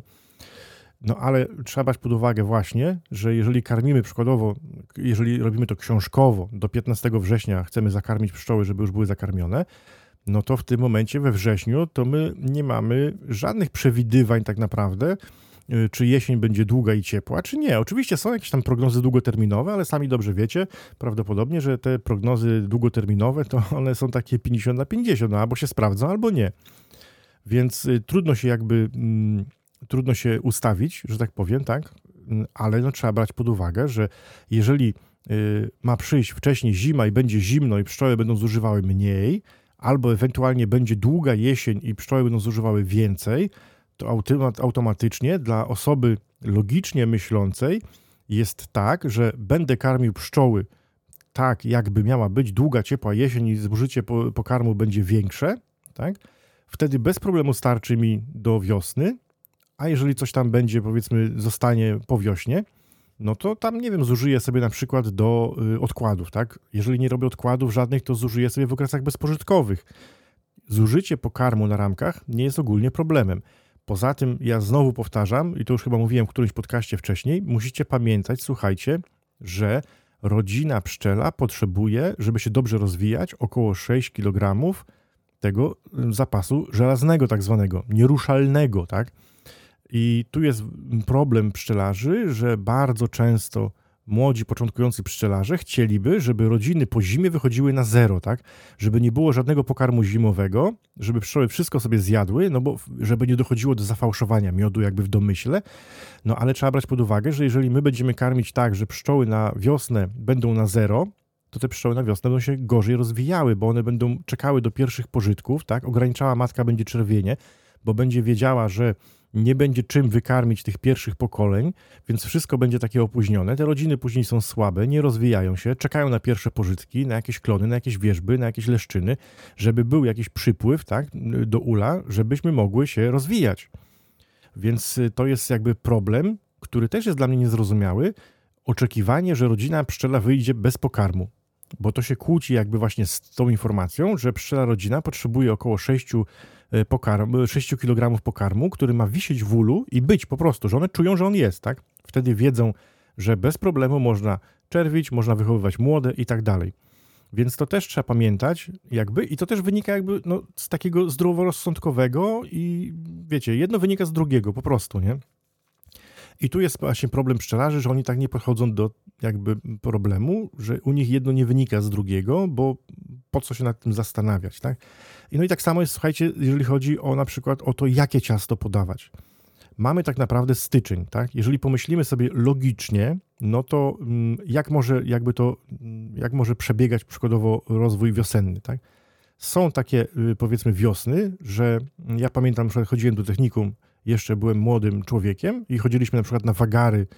No ale trzeba brać pod uwagę właśnie, że jeżeli karmimy przykładowo, jeżeli robimy to książkowo, do piętnastego września chcemy zakarmić pszczoły, żeby już były zakarmione, no to w tym momencie we wrześniu to my nie mamy żadnych przewidywań tak naprawdę, czy jesień będzie długa i ciepła, czy nie. Oczywiście są jakieś tam prognozy długoterminowe, ale sami dobrze wiecie prawdopodobnie, że te prognozy długoterminowe to one są takie pięćdziesiąt na pięćdziesiąt, no albo się sprawdzą, albo nie. Więc y, trudno się jakby... Mm, Trudno się ustawić, że tak powiem, tak? Ale no, trzeba brać pod uwagę, że jeżeli y, ma przyjść wcześniej zima i będzie zimno i pszczoły będą zużywały mniej, albo ewentualnie będzie długa jesień i pszczoły będą zużywały więcej, to automat, automatycznie dla osoby logicznie myślącej jest tak, że będę karmił pszczoły tak, jakby miała być długa, ciepła jesień i zużycie pokarmu będzie większe, tak? Wtedy bez problemu starczy mi do wiosny, a jeżeli coś tam będzie, powiedzmy, zostanie po wiośnie, no to tam, nie wiem, zużyję sobie na przykład do y, odkładów, tak? Jeżeli nie robię odkładów żadnych, to zużyję sobie w okresach bezpożytkowych. Zużycie pokarmu na ramkach nie jest ogólnie problemem. Poza tym, ja znowu powtarzam, i to już chyba mówiłem w którymś podcaście wcześniej, musicie pamiętać, słuchajcie, że rodzina pszczela potrzebuje, żeby się dobrze rozwijać, około sześć kilogramów tego zapasu żelaznego tak zwanego, nieruszalnego, tak? I tu jest problem pszczelarzy, że bardzo często młodzi, początkujący pszczelarze chcieliby, żeby rodziny po zimie wychodziły na zero, tak? Żeby nie było żadnego pokarmu zimowego, żeby pszczoły wszystko sobie zjadły, no bo żeby nie dochodziło do zafałszowania miodu jakby w domyśle. No ale trzeba brać pod uwagę, że jeżeli my będziemy karmić tak, że pszczoły na wiosnę będą na zero, to te pszczoły na wiosnę będą się gorzej rozwijały, bo one będą czekały do pierwszych pożytków, tak? Ograniczała matka będzie czerwienie, bo będzie wiedziała, że nie będzie czym wykarmić tych pierwszych pokoleń, więc wszystko będzie takie opóźnione. Te rodziny później są słabe, nie rozwijają się, czekają na pierwsze pożytki, na jakieś klony, na jakieś wierzby, na jakieś leszczyny, żeby był jakiś przypływ, tak, do ula, żebyśmy mogły się rozwijać. Więc to jest jakby problem, który też jest dla mnie niezrozumiały. Oczekiwanie, że rodzina pszczela wyjdzie bez pokarmu, bo to się kłóci jakby właśnie z tą informacją, że pszczela rodzina potrzebuje około sześciu Pokarm, sześć kilogramów pokarmu, który ma wisieć w ulu i być po prostu, że one czują, że on jest, tak? Wtedy wiedzą, że bez problemu można czerwić, można wychowywać młode i tak dalej. Więc to też trzeba pamiętać jakby i to też wynika jakby no, z takiego zdroworozsądkowego i wiecie, jedno wynika z drugiego po prostu, nie? I tu jest właśnie problem pszczelarzy, że oni tak nie podchodzą do jakby problemu, że u nich jedno nie wynika z drugiego, bo po co się nad tym zastanawiać, tak? I no i tak samo jest, słuchajcie, jeżeli chodzi o na przykład o to, jakie ciasto podawać. Mamy tak naprawdę styczeń, tak? Jeżeli pomyślimy sobie logicznie, no to jak może jakby to, jak może przebiegać przykładowo rozwój wiosenny, tak? Są takie powiedzmy wiosny, że ja pamiętam, że chodziłem do technikum, jeszcze byłem młodym człowiekiem i chodziliśmy na przykład na wagary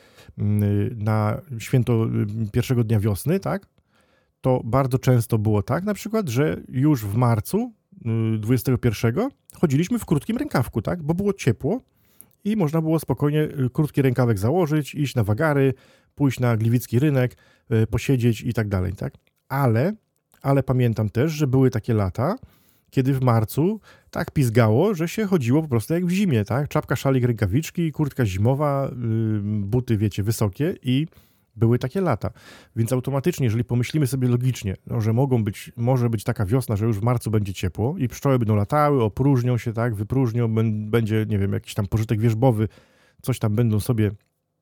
na święto pierwszego dnia wiosny, tak? To bardzo często było tak na przykład, że już w marcu dwudziestego pierwszego chodziliśmy w krótkim rękawku, tak? Bo było ciepło i można było spokojnie krótki rękawek założyć, iść na wagary, pójść na gliwicki rynek, posiedzieć i tak dalej, tak? Ale, ale pamiętam też, że były takie lata, kiedy w marcu tak pizgało, że się chodziło po prostu jak w zimie, tak? Czapka, szalik, rękawiczki, kurtka zimowa, buty, wiecie, wysokie i były takie lata. Więc automatycznie, jeżeli pomyślimy sobie logicznie, no, że mogą być, może być taka wiosna, że już w marcu będzie ciepło i pszczoły będą latały, opróżnią się, tak, wypróżnią, będzie, nie wiem, jakiś tam pożytek wierzbowy, coś tam będą sobie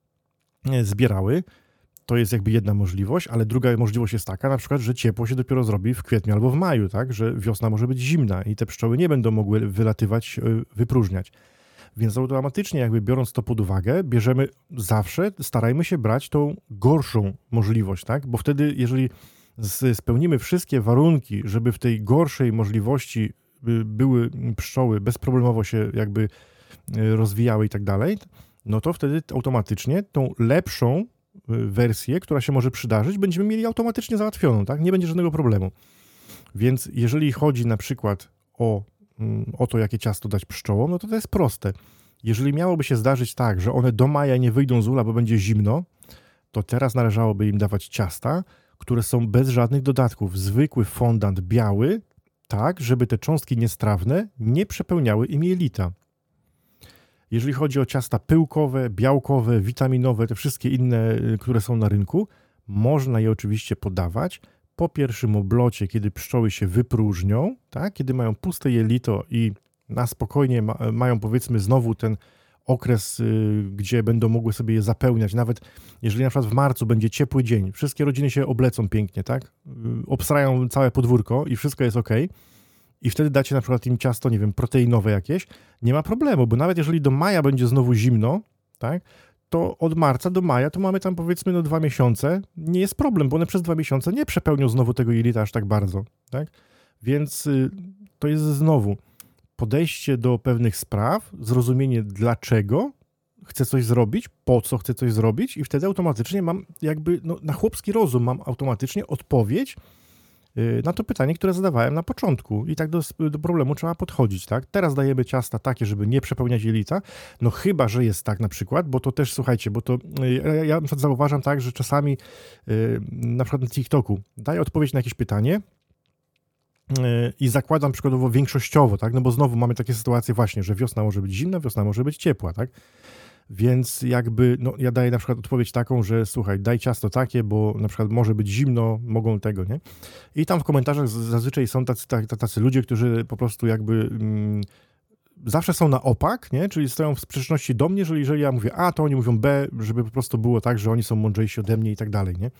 zbierały, to jest jakby jedna możliwość, ale druga możliwość jest taka, na przykład, że ciepło się dopiero zrobi w kwietniu albo w maju, tak, że wiosna może być zimna i te pszczoły nie będą mogły wylatywać, wypróżniać. Więc automatycznie jakby biorąc to pod uwagę, bierzemy zawsze, starajmy się brać tą gorszą możliwość, tak? Bo wtedy, jeżeli spełnimy wszystkie warunki, żeby w tej gorszej możliwości były pszczoły, bezproblemowo się jakby rozwijały i tak dalej, no to wtedy automatycznie tą lepszą wersję, która się może przydarzyć, będziemy mieli automatycznie załatwioną, tak? Nie będzie żadnego problemu. Więc jeżeli chodzi na przykład o o to, jakie ciasto dać pszczołom, no to to jest proste. Jeżeli miałoby się zdarzyć tak, że one do maja nie wyjdą z ula, bo będzie zimno, to teraz należałoby im dawać ciasta, które są bez żadnych dodatków. Zwykły fondant biały, tak, żeby te cząstki niestrawne nie przepełniały im jelita. Jeżeli chodzi o ciasta pyłkowe, białkowe, witaminowe, te wszystkie inne, które są na rynku, można je oczywiście podawać po pierwszym oblocie, kiedy pszczoły się wypróżnią, tak? Kiedy mają puste jelito i na spokojnie ma, mają powiedzmy znowu ten okres, y, gdzie będą mogły sobie je zapełniać, nawet jeżeli na przykład w marcu będzie ciepły dzień, wszystkie rodziny się oblecą pięknie, tak? Y, obstrają całe podwórko i wszystko jest ok. I wtedy dacie na przykład im ciasto, nie wiem, proteinowe jakieś, nie ma problemu, bo nawet jeżeli do maja będzie znowu zimno, tak? To od marca do maja to mamy tam powiedzmy no dwa miesiące, nie jest problem, bo one przez dwa miesiące nie przepełnią znowu tego jelita aż tak bardzo, tak? Więc y, to jest znowu podejście do pewnych spraw, zrozumienie dlaczego chcę coś zrobić, po co chcę coś zrobić i wtedy automatycznie mam jakby no, na chłopski rozum mam automatycznie odpowiedź y, na to pytanie, które zadawałem na początku i tak do, do problemu trzeba podchodzić, tak? Teraz dajemy ciasta takie, żeby nie przepełniać jelita, no chyba, że jest tak na przykład, bo to też, słuchajcie, bo to y, ja na przykład zauważam tak, że czasami y, na przykład na TikToku daję odpowiedź na jakieś pytanie i zakładam przykładowo większościowo, tak? No bo znowu mamy takie sytuacje właśnie, że wiosna może być zimna, wiosna może być ciepła, tak? Więc jakby, no ja daję na przykład odpowiedź taką, że słuchaj, daj ciasto takie, bo na przykład może być zimno, mogą tego, nie? I tam w komentarzach zazwyczaj są tacy, tacy ludzie, którzy po prostu jakby mm, zawsze są na opak, nie? Czyli stoją w sprzeczności do mnie, że jeżeli ja mówię A, to oni mówią B, żeby po prostu było tak, że oni są mądrzejsi ode mnie i tak dalej, nie?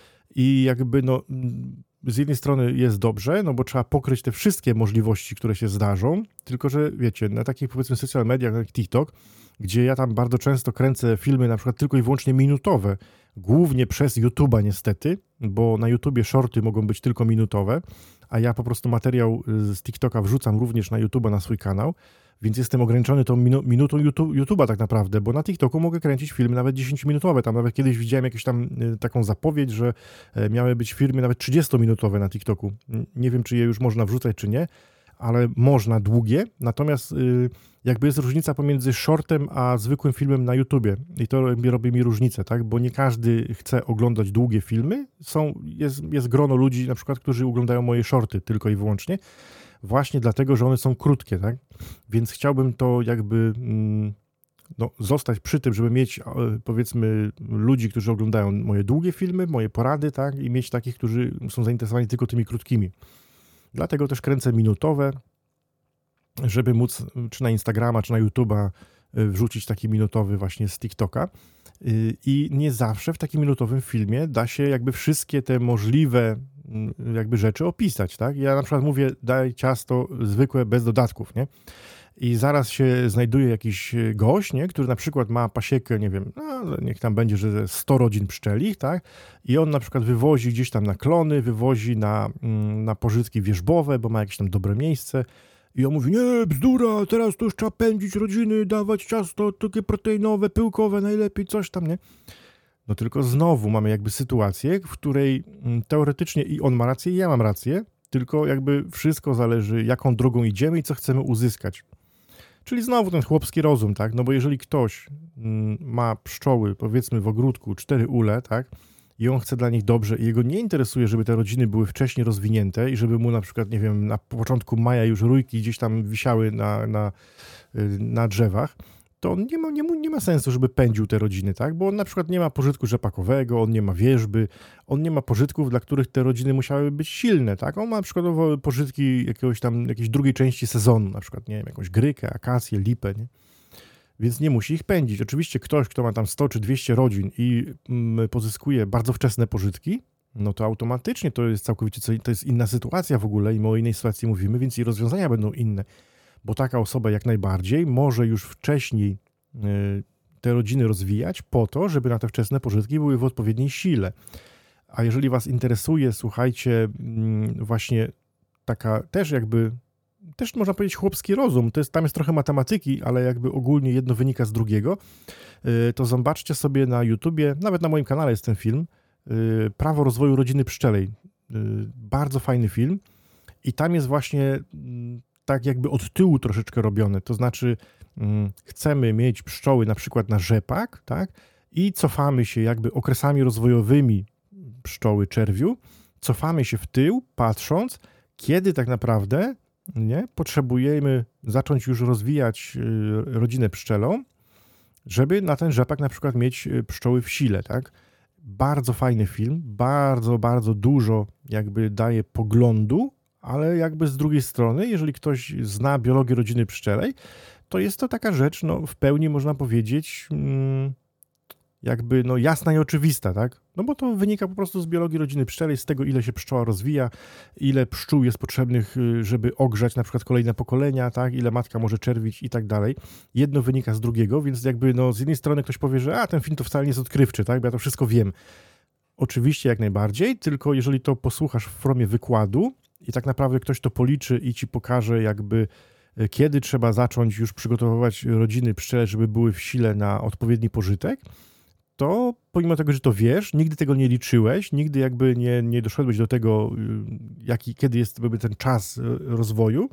I jakby no z jednej strony jest dobrze, no bo trzeba pokryć te wszystkie możliwości, które się zdarzą, tylko że wiecie, na takich powiedzmy social mediach jak TikTok, gdzie ja tam bardzo często kręcę filmy na przykład tylko i wyłącznie minutowe, głównie przez YouTube'a niestety, bo na YouTubie shorty mogą być tylko minutowe, a ja po prostu materiał z TikToka wrzucam również na YouTube'a, na swój kanał, więc jestem ograniczony tą minu- minutą YouTube, YouTube'a tak naprawdę, bo na TikToku mogę kręcić filmy nawet dziesięciominutowe. Tam nawet kiedyś widziałem jakąś tam y, taką zapowiedź, że y, miały być filmy nawet trzydziestominutowe na TikToku. Nie wiem, czy je już można wrzucać, czy nie, ale można długie. Natomiast y, jakby jest różnica pomiędzy shortem a zwykłym filmem na YouTubie. I to robi, robi mi różnicę, tak? Bo nie każdy chce oglądać długie filmy. Są, jest, jest grono ludzi na przykład, którzy oglądają moje shorty tylko i wyłącznie. Właśnie dlatego, że one są krótkie, tak? Więc chciałbym to jakby no, zostać przy tym, żeby mieć powiedzmy ludzi, którzy oglądają moje długie filmy, moje porady, tak? I mieć takich, którzy są zainteresowani tylko tymi krótkimi. Dlatego też kręcę minutowe, żeby móc czy na Instagrama, czy na YouTube'a wrzucić taki minutowy właśnie z TikToka. I nie zawsze w takim minutowym filmie da się jakby wszystkie te możliwe jakby rzeczy opisać, tak? Ja na przykład mówię, daj ciasto zwykłe, bez dodatków, nie? I zaraz się znajduje jakiś gość, nie? Który na przykład ma pasiekę, nie wiem, no, niech tam będzie, że sto rodzin pszczelich, tak? I on na przykład wywozi gdzieś tam na klony, wywozi na, na pożytki wierzbowe, bo ma jakieś tam dobre miejsce. I on mówi, nie, bzdura, teraz to już trzeba pędzić rodziny, dawać ciasto takie proteinowe, pyłkowe, najlepiej coś tam, nie? No tylko znowu mamy jakby sytuację, w której teoretycznie i on ma rację, i ja mam rację, tylko jakby wszystko zależy, jaką drogą idziemy i co chcemy uzyskać. Czyli znowu ten chłopski rozum, tak? No bo jeżeli ktoś ma pszczoły, powiedzmy w ogródku, cztery ule, tak? I on chce dla nich dobrze i jego nie interesuje, żeby te rodziny były wcześniej rozwinięte i żeby mu na przykład, nie wiem, na początku maja już rójki gdzieś tam wisiały na, na, na drzewach, to on nie ma, nie, nie ma sensu, żeby pędził te rodziny, tak? Bo on na przykład nie ma pożytku rzepakowego, on nie ma wierzby, on nie ma pożytków, dla których te rodziny musiały być silne, tak? On ma przykładowo pożytki jakiegoś tam, jakiejś drugiej części sezonu, na przykład, nie wiem, jakąś grykę, akację, lipę, nie? Więc nie musi ich pędzić. Oczywiście ktoś, kto ma tam sto czy dwieście rodzin i mm, pozyskuje bardzo wczesne pożytki, no to automatycznie to jest całkowicie, co, to jest inna sytuacja w ogóle i my o innej sytuacji mówimy, więc i rozwiązania będą inne. Bo taka osoba jak najbardziej może już wcześniej y, te rodziny rozwijać po to, żeby na te wczesne pożytki były w odpowiedniej sile. A jeżeli was interesuje, słuchajcie, y, właśnie taka też jakby, też można powiedzieć chłopski rozum, to jest, tam jest trochę matematyki, ale jakby ogólnie jedno wynika z drugiego, y, to zobaczcie sobie na YouTubie, nawet na moim kanale jest ten film, y, Prawo rozwoju rodziny pszczelej. Y, bardzo fajny film i tam jest właśnie... Y, tak jakby od tyłu troszeczkę robione, to znaczy hmm, chcemy mieć pszczoły na przykład na rzepak, tak? I cofamy się jakby okresami rozwojowymi pszczoły czerwiu, cofamy się w tył, patrząc, kiedy tak naprawdę nie, potrzebujemy zacząć już rozwijać y, rodzinę pszczelą, żeby na ten rzepak na przykład mieć pszczoły w sile, tak? Bardzo fajny film, bardzo, bardzo dużo jakby daje poglądu, ale jakby z drugiej strony, jeżeli ktoś zna biologię rodziny pszczelej, to jest to taka rzecz, no w pełni można powiedzieć, mm, jakby no jasna i oczywista, tak? No bo to wynika po prostu z biologii rodziny pszczelej, z tego ile się pszczoła rozwija, ile pszczół jest potrzebnych, żeby ogrzać na przykład kolejne pokolenia, tak? Ile matka może czerwić i tak dalej. Jedno wynika z drugiego, więc jakby no z jednej strony ktoś powie, że a ten film to wcale nie jest odkrywczy, tak? Bo ja to wszystko wiem. Oczywiście jak najbardziej, tylko jeżeli to posłuchasz w formie wykładu, i tak naprawdę ktoś to policzy i ci pokaże jakby kiedy trzeba zacząć już przygotowywać rodziny pszczele, żeby były w sile na odpowiedni pożytek, to pomimo tego, że to wiesz, nigdy tego nie liczyłeś, nigdy jakby nie, nie doszedłeś do tego, jaki, kiedy jest jakby ten czas rozwoju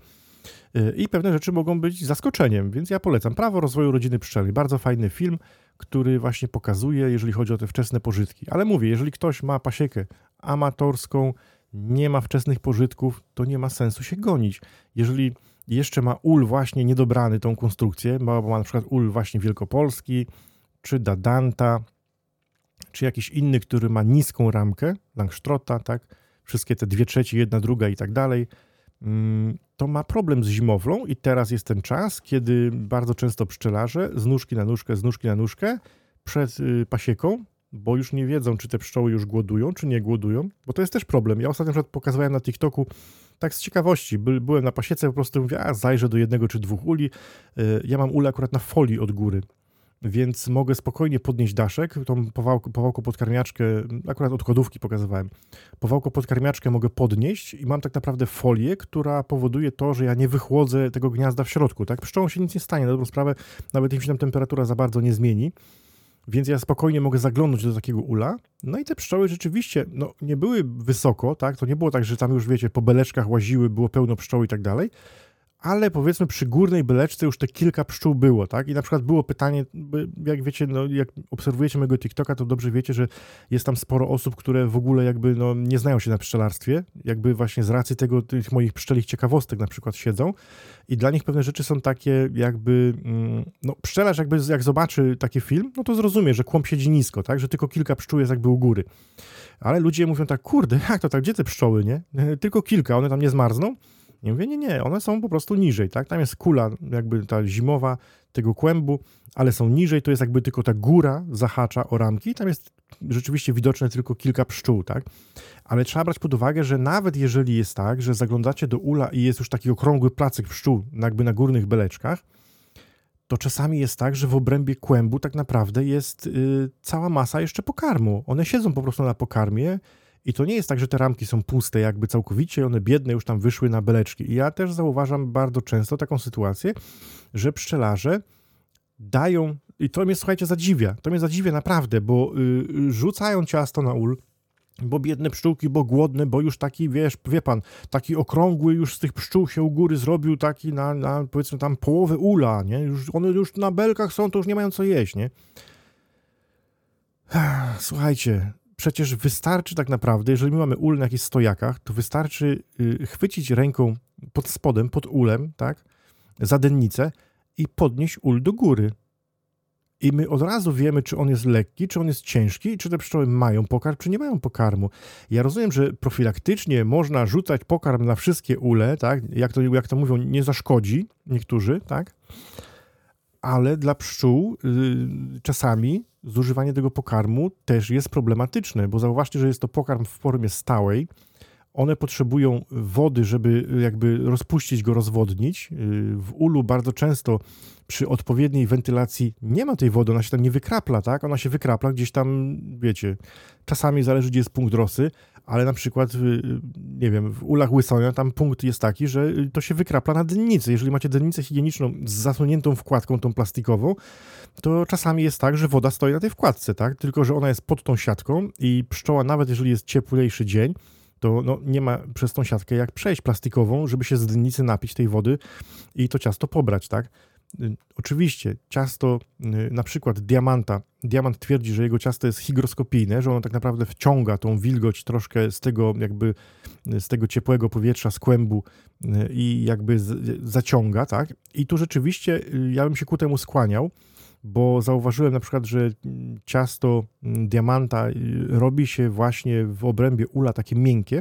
i pewne rzeczy mogą być zaskoczeniem, więc ja polecam Prawo rozwoju rodziny pszczeli. Bardzo fajny film, który właśnie pokazuje, jeżeli chodzi o te wczesne pożytki. Ale mówię, jeżeli ktoś ma pasiekę amatorską, nie ma wczesnych pożytków, to nie ma sensu się gonić. Jeżeli jeszcze ma ul właśnie niedobrany tą konstrukcję, ma, ma na przykład ul właśnie wielkopolski, czy Dadanta, czy jakiś inny, który ma niską ramkę, Langstrotta, tak, wszystkie te dwie trzecie, jedna druga i tak dalej, to ma problem z zimowlą i teraz jest ten czas, kiedy bardzo często pszczelarze z nóżki na nóżkę, z nóżki na nóżkę przed pasieką, bo już nie wiedzą, czy te pszczoły już głodują, czy nie głodują, bo to jest też problem. Ja ostatnio na przykład pokazywałem na TikToku, tak z ciekawości, By, byłem na pasiece, po prostu mówię, a zajrzę do jednego czy dwóch uli. Ja mam ulę akurat na folii od góry, więc mogę spokojnie podnieść daszek, tą powałko, powałko podkarmiaczkę, akurat od kodówki pokazywałem, powałko podkarmiaczkę mogę podnieść i mam tak naprawdę folię, która powoduje to, że ja nie wychłodzę tego gniazda w środku, tak? Pszczołom się nic nie stanie, na dobrą sprawę, nawet jeśli tam temperatura za bardzo nie zmieni, więc ja spokojnie mogę zaglądnąć do takiego ula. No i te pszczoły rzeczywiście, no nie były wysoko, tak? To nie było tak, że tam już, wiecie, po beleczkach łaziły, było pełno pszczół i tak dalej, ale powiedzmy przy górnej beleczce już te kilka pszczół było, tak? I na przykład było pytanie, jak wiecie, no jak obserwujecie mojego TikToka, to dobrze wiecie, że jest tam sporo osób, które w ogóle jakby no nie znają się na pszczelarstwie, jakby właśnie z racji tego, tych moich pszczelich ciekawostek na przykład siedzą i dla nich pewne rzeczy są takie jakby, no pszczelarz jakby jak zobaczy taki film, no to zrozumie, że kłąb siedzi nisko, tak? Że tylko kilka pszczół jest jakby u góry. Ale ludzie mówią tak, kurde, jak to tak, gdzie te pszczoły, nie? Tylko kilka, one tam nie zmarzną? Ja mówię, nie, nie, one są po prostu niżej, tak? Tam jest kula jakby ta zimowa tego kłębu, ale są niżej, to jest jakby tylko ta góra zahacza o ramki, tam jest rzeczywiście widoczne tylko kilka pszczół, tak? Ale trzeba brać pod uwagę, że nawet jeżeli jest tak, że zaglądacie do ula i jest już taki okrągły placek pszczół jakby na górnych beleczkach, to czasami jest tak, że w obrębie kłębu tak naprawdę jest yy, cała masa jeszcze pokarmu. One siedzą po prostu na pokarmie, i to nie jest tak, że te ramki są puste jakby całkowicie, one biedne już tam wyszły na beleczki. I ja też zauważam bardzo często taką sytuację, że pszczelarze dają, i to mnie, słuchajcie, zadziwia, to mnie zadziwia naprawdę, bo y, rzucają ciasto na ul, bo biedne pszczółki, bo głodne, bo już taki, wiesz, wie pan, taki okrągły już z tych pszczół się u góry zrobił taki na, na powiedzmy tam połowę ula, nie? Już, one już na belkach są, to już nie mają co jeść, nie? Słuchajcie, przecież wystarczy tak naprawdę, jeżeli my mamy ul na jakichś stojakach, to wystarczy y, chwycić ręką pod spodem, pod ulem, tak, za dennicę i podnieść ul do góry. I my od razu wiemy, czy on jest lekki, czy on jest ciężki, czy te pszczoły mają pokarm, czy nie mają pokarmu. Ja rozumiem, że profilaktycznie można rzucać pokarm na wszystkie ule, tak, jak to, jak to mówią, nie zaszkodzi niektórzy, tak, ale dla pszczół y, czasami zużywanie tego pokarmu też jest problematyczne, bo zauważcie, że jest to pokarm w formie stałej. One potrzebują wody, żeby jakby rozpuścić go, rozwodnić. W ulu bardzo często przy odpowiedniej wentylacji nie ma tej wody, ona się tam nie wykrapla, tak? Ona się wykrapla gdzieś tam, wiecie, czasami zależy, gdzie jest punkt rosy, ale na przykład, nie wiem, w ulach Łysonia tam punkt jest taki, że to się wykrapla na dennicy. Jeżeli macie dennicę higieniczną z zasłoniętą wkładką, tą plastikową, to czasami jest tak, że woda stoi na tej wkładce, tak? Tylko że ona jest pod tą siatką i pszczoła, nawet jeżeli jest cieplejszy dzień, to no, nie ma przez tą siatkę jak przejść plastikową, żeby się z dennicy napić tej wody i to ciasto pobrać, tak? Oczywiście ciasto, na przykład diamanta, diamant twierdzi, że jego ciasto jest hygroskopijne, że ono tak naprawdę wciąga tą wilgoć troszkę z tego jakby, z tego ciepłego powietrza, z kłębu i jakby z, zaciąga, tak? I tu rzeczywiście ja bym się ku temu skłaniał, bo zauważyłem na przykład, że ciasto diamanta robi się właśnie w obrębie ula takie miękkie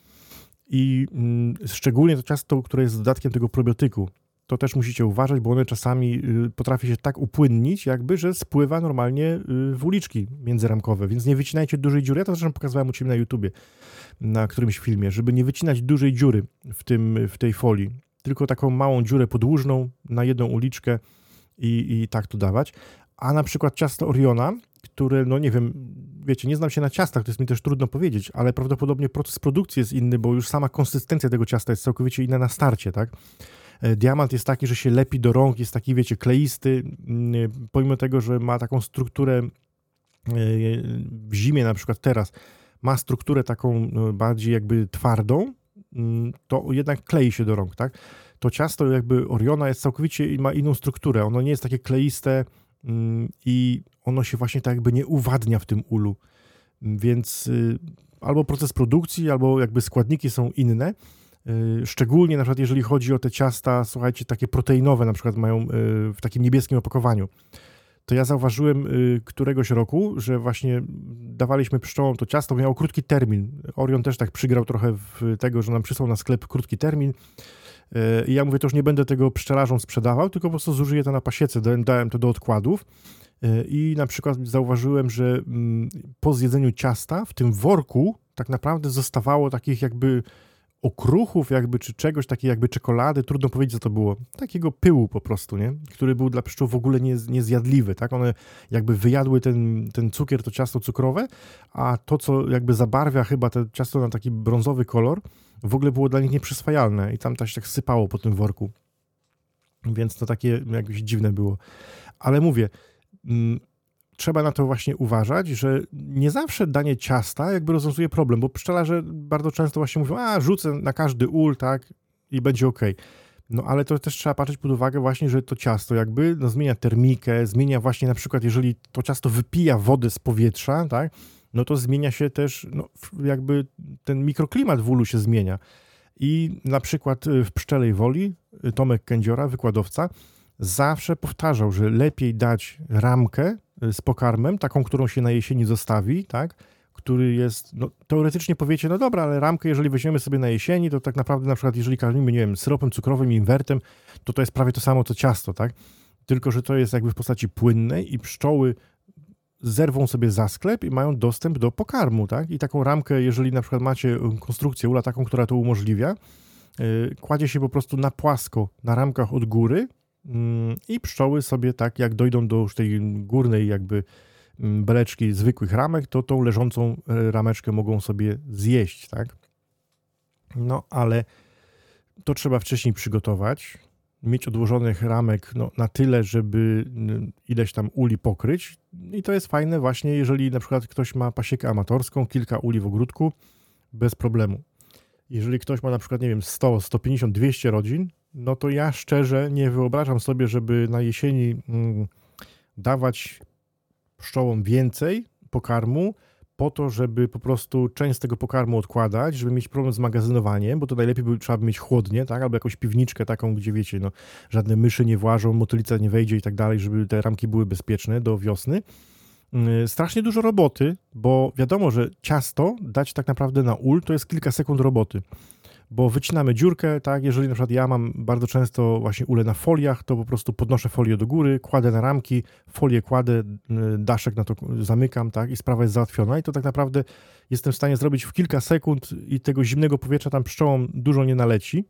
i szczególnie to ciasto, które jest z dodatkiem tego probiotyku. To też musicie uważać, bo one czasami potrafi się tak upłynnić, jakby, że spływa normalnie w uliczki międzyramkowe, więc nie wycinajcie dużej dziury. Ja to zresztą pokazywałem u Ciebie na YouTubie, na którymś filmie, żeby nie wycinać dużej dziury w, tym, w tej folii, tylko taką małą dziurę podłużną na jedną uliczkę i, i tak to dawać. A na przykład ciasto Oriona, które, no nie wiem, wiecie, nie znam się na ciastach, to jest mi też trudno powiedzieć, ale prawdopodobnie proces produkcji jest inny, bo już sama konsystencja tego ciasta jest całkowicie inna na starcie, tak? Diamant jest taki, że się lepi do rąk, jest taki, wiecie, kleisty, pomimo tego, że ma taką strukturę w zimie, na przykład teraz, ma strukturę taką bardziej jakby twardą, to jednak klei się do rąk, tak? To ciasto jakby Oriona jest całkowicie, ma inną strukturę, ono nie jest takie kleiste i ono się właśnie tak jakby nie uwadnia w tym ulu, więc albo proces produkcji, albo jakby składniki są inne. Szczególnie na przykład jeżeli chodzi o te ciasta, słuchajcie, takie proteinowe na przykład mają w takim niebieskim opakowaniu, to ja zauważyłem y, któregoś roku, że właśnie dawaliśmy pszczołom to ciasto, miało krótki termin. Orion też tak przygrał trochę w tego, że nam przysłał na sklep krótki termin. Y, I ja mówię, to już nie będę tego pszczelarzom sprzedawał, tylko po prostu zużyję to na pasiece, dałem, dałem to do odkładów. Y, I na przykład zauważyłem, że mm, po zjedzeniu ciasta w tym worku tak naprawdę zostawało takich jakby okruchów jakby, czy czegoś, takiej jakby czekolady, trudno powiedzieć, co to było. Takiego pyłu po prostu, nie? Który był dla pszczół w ogóle nie, niezjadliwy, tak? One jakby wyjadły ten, ten cukier, to ciasto cukrowe, a to, co jakby zabarwia chyba to ciasto na taki brązowy kolor, w ogóle było dla nich nieprzyswajalne i tam to się tak sypało po tym worku. Więc to takie jakby dziwne było. Ale mówię, mm, trzeba na to właśnie uważać, że nie zawsze danie ciasta jakby rozwiązuje problem, bo pszczelarze bardzo często właśnie mówią, a rzucę na każdy ul, tak, i będzie okej. No ale to też trzeba patrzeć pod uwagę właśnie, że to ciasto jakby no, zmienia termikę, zmienia właśnie na przykład, jeżeli to ciasto wypija wodę z powietrza, tak, no to zmienia się też, no jakby ten mikroklimat w ulu się zmienia. I na przykład w Pszczelej Woli Tomek Kędziora, wykładowca, zawsze powtarzał, że lepiej dać ramkę z pokarmem, taką, którą się na jesieni zostawi, tak, który jest, no teoretycznie powiecie, no dobra, ale ramkę, jeżeli weźmiemy sobie na jesieni, to tak naprawdę na przykład, jeżeli karmimy, nie wiem, syropem cukrowym, inwertem, to to jest prawie to samo, co ciasto, tak, tylko, że to jest jakby w postaci płynnej i pszczoły zerwą sobie za sklep i mają dostęp do pokarmu, tak, i taką ramkę, jeżeli na przykład macie konstrukcję ula, taką, która to umożliwia, yy, kładzie się po prostu na płasko, na ramkach od góry, i pszczoły sobie tak, jak dojdą do już tej górnej jakby beleczki zwykłych ramek, to tą leżącą rameczkę mogą sobie zjeść, tak? No, ale to trzeba wcześniej przygotować, mieć odłożonych ramek no, na tyle, żeby ileś tam uli pokryć i to jest fajne właśnie, jeżeli na przykład ktoś ma pasiekę amatorską, kilka uli w ogródku, bez problemu. Jeżeli ktoś ma na przykład, nie wiem, sto, sto pięćdziesiąt, dwieście rodzin, no to ja szczerze nie wyobrażam sobie, żeby na jesieni mm, dawać pszczołom więcej pokarmu po to, żeby po prostu część z tego pokarmu odkładać, żeby mieć problem z magazynowaniem, bo to najlepiej by trzeba by mieć chłodnie, tak, albo jakąś piwniczkę taką, gdzie wiecie, no żadne myszy nie włażą, motylica nie wejdzie i tak dalej, żeby te ramki były bezpieczne do wiosny. Yy, strasznie dużo roboty, bo wiadomo, że ciasto dać tak naprawdę na ul to jest kilka sekund roboty. Bo wycinamy dziurkę, tak, jeżeli na przykład ja mam bardzo często właśnie ule na foliach, to po prostu podnoszę folię do góry, kładę na ramki, folię kładę, daszek na to zamykam, tak, i sprawa jest załatwiona i to tak naprawdę jestem w stanie zrobić w kilka sekund i tego zimnego powietrza tam pszczołom dużo nie naleci.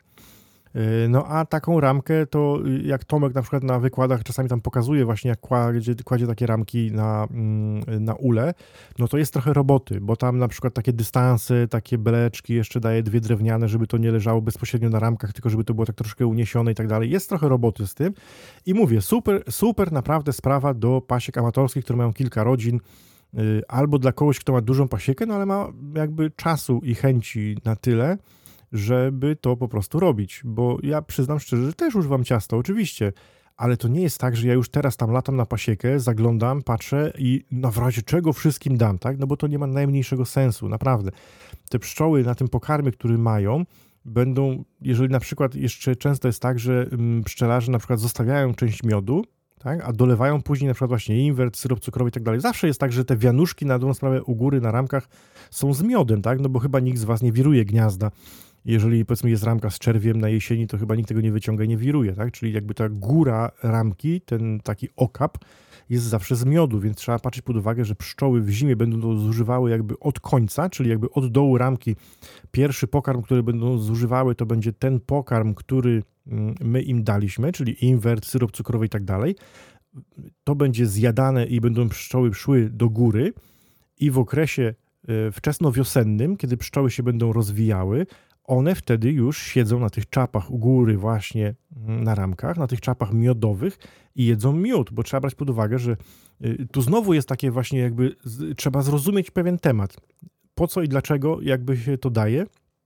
No a taką ramkę to jak Tomek na przykład na wykładach czasami tam pokazuje właśnie jak kładzie, kładzie takie ramki na, na ule, no to jest trochę roboty, bo tam na przykład takie dystanse, takie beleczki jeszcze daje dwie drewniane, żeby to nie leżało bezpośrednio na ramkach, tylko żeby to było tak troszkę uniesione i tak dalej. Jest trochę roboty z tym i mówię, super, super naprawdę sprawa do pasiek amatorskich, które mają kilka rodzin, albo dla kogoś, kto ma dużą pasiekę, no ale ma jakby czasu i chęci na tyle, żeby to po prostu robić, bo ja przyznam szczerze, że też używam ciasta, oczywiście, ale to nie jest tak, że ja już teraz tam latam na pasiekę, zaglądam, patrzę i no w razie czego wszystkim dam, tak? No bo to nie ma najmniejszego sensu, naprawdę. Te pszczoły na tym pokarmie, który mają, będą, jeżeli na przykład jeszcze często jest tak, że pszczelarze na przykład zostawiają część miodu, tak? A dolewają później na przykład właśnie inwert, syrop cukrowy i tak dalej. Zawsze jest tak, że te wianuszki na dobrą sprawę u góry na ramkach są z miodem, tak? No bo chyba nikt z was nie wiruje gniazda. Jeżeli powiedzmy jest ramka z czerwiem na jesieni, to chyba nikt tego nie wyciąga i nie wiruje, tak? Czyli jakby ta góra ramki, ten taki okap jest zawsze z miodu, więc trzeba patrzeć pod uwagę, że pszczoły w zimie będą to zużywały jakby od końca, czyli jakby od dołu ramki. Pierwszy pokarm, który będą zużywały, to będzie ten pokarm, który my im daliśmy, czyli inwert, syrop cukrowy i tak dalej. To będzie zjadane i będą pszczoły szły do góry i w okresie wczesnowiosennym, kiedy pszczoły się będą rozwijały, one wtedy już siedzą na tych czapach u góry właśnie na ramkach, na tych czapach miodowych i jedzą miód, bo trzeba brać pod uwagę, że tu znowu jest takie właśnie jakby, trzeba zrozumieć pewien temat. Po co i dlaczego jakby się to daje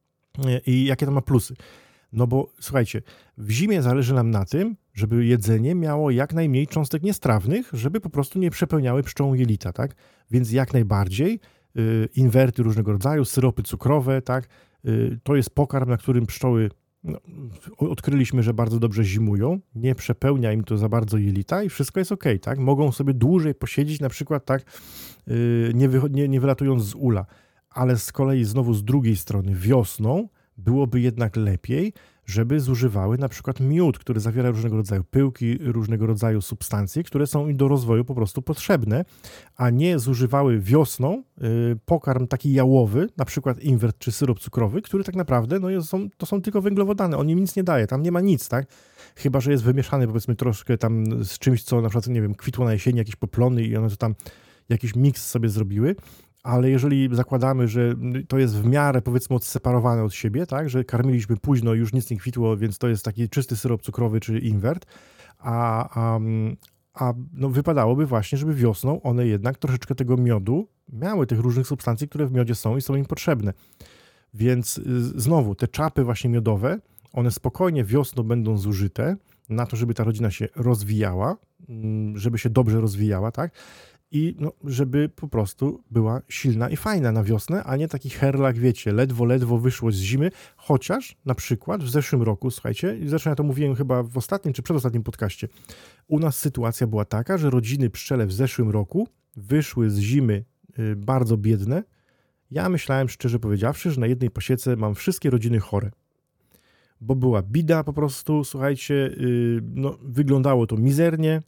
i jakie to ma plusy. No bo słuchajcie, w zimie zależy nam na tym, żeby jedzenie miało jak najmniej cząstek niestrawnych, żeby po prostu nie przepełniały pszczołą jelita, tak? Więc jak najbardziej inwerty różnego rodzaju, syropy cukrowe, tak? To jest pokarm, na którym pszczoły no, odkryliśmy, że bardzo dobrze zimują, nie przepełnia im to za bardzo jelita i wszystko jest okej, tak? Mogą sobie dłużej posiedzieć, na przykład tak, yy, nie, wy, nie, nie wylatując z ula. Ale z kolei znowu z drugiej strony wiosną byłoby jednak lepiej, żeby zużywały na przykład miód, który zawiera różnego rodzaju pyłki, różnego rodzaju substancje, które są im do rozwoju po prostu potrzebne, a nie zużywały wiosną y, pokarm taki jałowy, na przykład inwert czy syrop cukrowy, który tak naprawdę no, są, to są tylko węglowodany, on im nic nie daje, tam nie ma nic, tak? Chyba że jest wymieszany powiedzmy troszkę tam z czymś, co na przykład, nie wiem, kwitło na jesieni, jakieś poplony i one to tam jakiś miks sobie zrobiły. Ale jeżeli zakładamy, że to jest w miarę, powiedzmy, odseparowane od siebie, tak, że karmiliśmy późno, już nic nie kwitło, więc to jest taki czysty syrop cukrowy czy inwert, a, a, a no wypadałoby właśnie, żeby wiosną one jednak troszeczkę tego miodu miały, tych różnych substancji, które w miodzie są i są im potrzebne. Więc znowu, te czapy właśnie miodowe, one spokojnie wiosną będą zużyte na to, żeby ta rodzina się rozwijała, żeby się dobrze rozwijała, tak, i no, żeby po prostu była silna i fajna na wiosnę, a nie taki herlak, wiecie, ledwo, ledwo wyszło z zimy, chociaż na przykład w zeszłym roku, słuchajcie, zresztą ja to mówiłem chyba w ostatnim czy przedostatnim podcaście, u nas sytuacja była taka, że rodziny pszczele w zeszłym roku wyszły z zimy y, bardzo biedne. Ja myślałem, szczerze powiedziawszy, że na jednej pasiece mam wszystkie rodziny chore, bo była bida po prostu, słuchajcie, y, no, wyglądało to mizernie,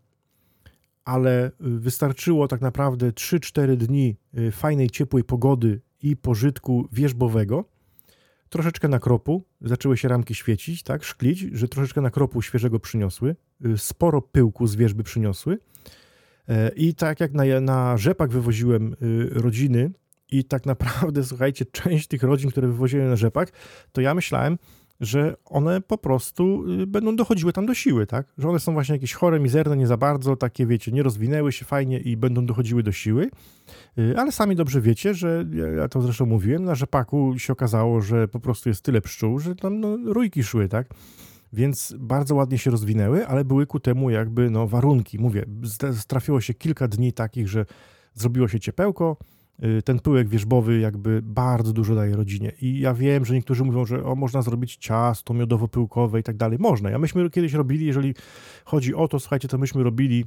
ale wystarczyło tak naprawdę trzy cztery dni fajnej, ciepłej pogody i pożytku wierzbowego, troszeczkę nakropu, zaczęły się ramki świecić, tak, szklić, że troszeczkę nakropu świeżego przyniosły, sporo pyłku z wierzby przyniosły i tak jak na, na rzepak wywoziłem rodziny i tak naprawdę, słuchajcie, część tych rodzin, które wywoziłem na rzepak, to ja myślałem, że one po prostu będą dochodziły tam do siły, tak? Że one są właśnie jakieś chore, mizerne, nie za bardzo, takie wiecie, nie rozwinęły się fajnie i będą dochodziły do siły, ale sami dobrze wiecie, że ja to zresztą mówiłem, na rzepaku się okazało, że po prostu jest tyle pszczół, że tam no, rójki szły, tak? Więc bardzo ładnie się rozwinęły, ale były ku temu jakby no warunki. Mówię, trafiło się kilka dni takich, że zrobiło się ciepełko, ten pyłek wierzbowy jakby bardzo dużo daje rodzinie. I ja wiem, że niektórzy mówią, że o, można zrobić ciasto miodowo-pyłkowe i tak dalej. Można. Ja myśmy kiedyś robili, jeżeli chodzi o to, słuchajcie, to myśmy robili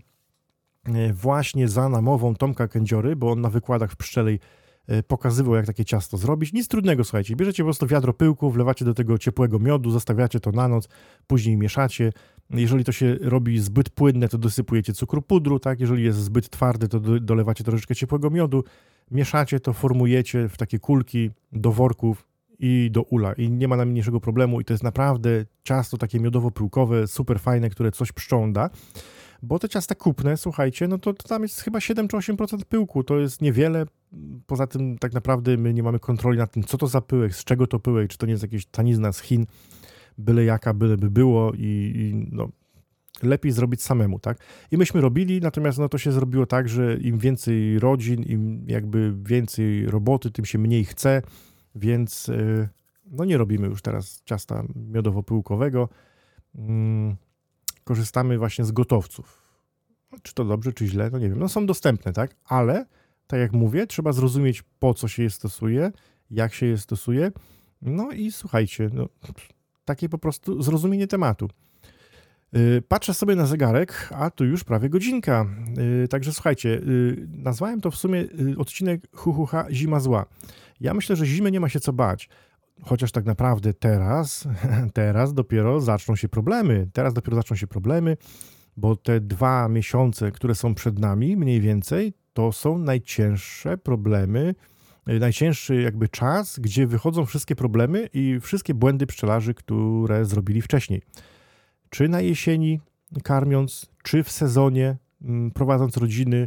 właśnie za namową Tomka Kędziory, bo on na wykładach w Pszczelej pokazywał, jak takie ciasto zrobić. Nic trudnego, słuchajcie. Bierzecie po prostu wiadro pyłku, wlewacie do tego ciepłego miodu, zostawiacie to na noc, później mieszacie. Jeżeli to się robi zbyt płynne, to dosypujecie cukru pudru, tak? Jeżeli jest zbyt twardy, to do, dolewacie troszeczkę ciepłego miodu, mieszacie to, formujecie w takie kulki do worków i do ula. I nie ma najmniejszego problemu i to jest naprawdę ciasto takie miodowo-pyłkowe, super fajne, które coś pszczołom da. Bo te ciasta kupne, słuchajcie, no to, to tam jest chyba siedem czy osiem procent pyłku, to jest niewiele. Poza tym tak naprawdę my nie mamy kontroli nad tym, co to za pyłek, z czego to pyłek, czy to nie jest jakieś tanizna z Chin, byle jaka, byle by było i, i no, lepiej zrobić samemu, tak? I myśmy robili, natomiast no to się zrobiło tak, że im więcej rodzin, im jakby więcej roboty, tym się mniej chce, więc yy, no nie robimy już teraz ciasta miodowo-pyłkowego. Yy. Korzystamy właśnie z gotowców. Czy to dobrze, czy źle, no nie wiem. No są dostępne, tak? Ale, tak jak mówię, trzeba zrozumieć, po co się je stosuje, jak się je stosuje. No i słuchajcie, no, takie po prostu zrozumienie tematu. Yy, patrzę sobie na zegarek, a tu już prawie godzinka. Yy, także słuchajcie, yy, nazwałem to w sumie yy, odcinek hu hu ha, zima zła. Ja myślę, że zimy nie ma się co bać. Chociaż tak naprawdę teraz, teraz dopiero zaczną się problemy. Teraz dopiero zaczną się problemy, bo te dwa miesiące, które są przed nami, mniej więcej, to są najcięższe problemy, najcięższy jakby czas, gdzie wychodzą wszystkie problemy i wszystkie błędy pszczelarzy, które zrobili wcześniej. Czy na jesieni karmiąc, czy w sezonie prowadząc rodziny,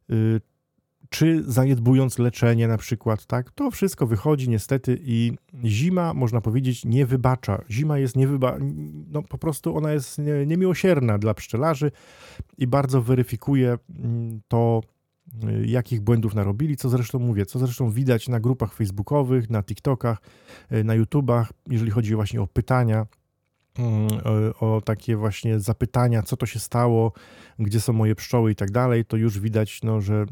czy zaniedbując leczenie na przykład, tak? To wszystko wychodzi niestety i zima, można powiedzieć, nie wybacza. Zima jest nie wyba... no po prostu ona jest nie, niemiłosierna dla pszczelarzy i bardzo weryfikuje to, jakich błędów narobili, co zresztą mówię, co zresztą widać na grupach facebookowych, na TikTokach, na YouTubach, jeżeli chodzi właśnie o pytania, o, o takie właśnie zapytania, co to się stało, gdzie są moje pszczoły i tak dalej, to już widać, no, że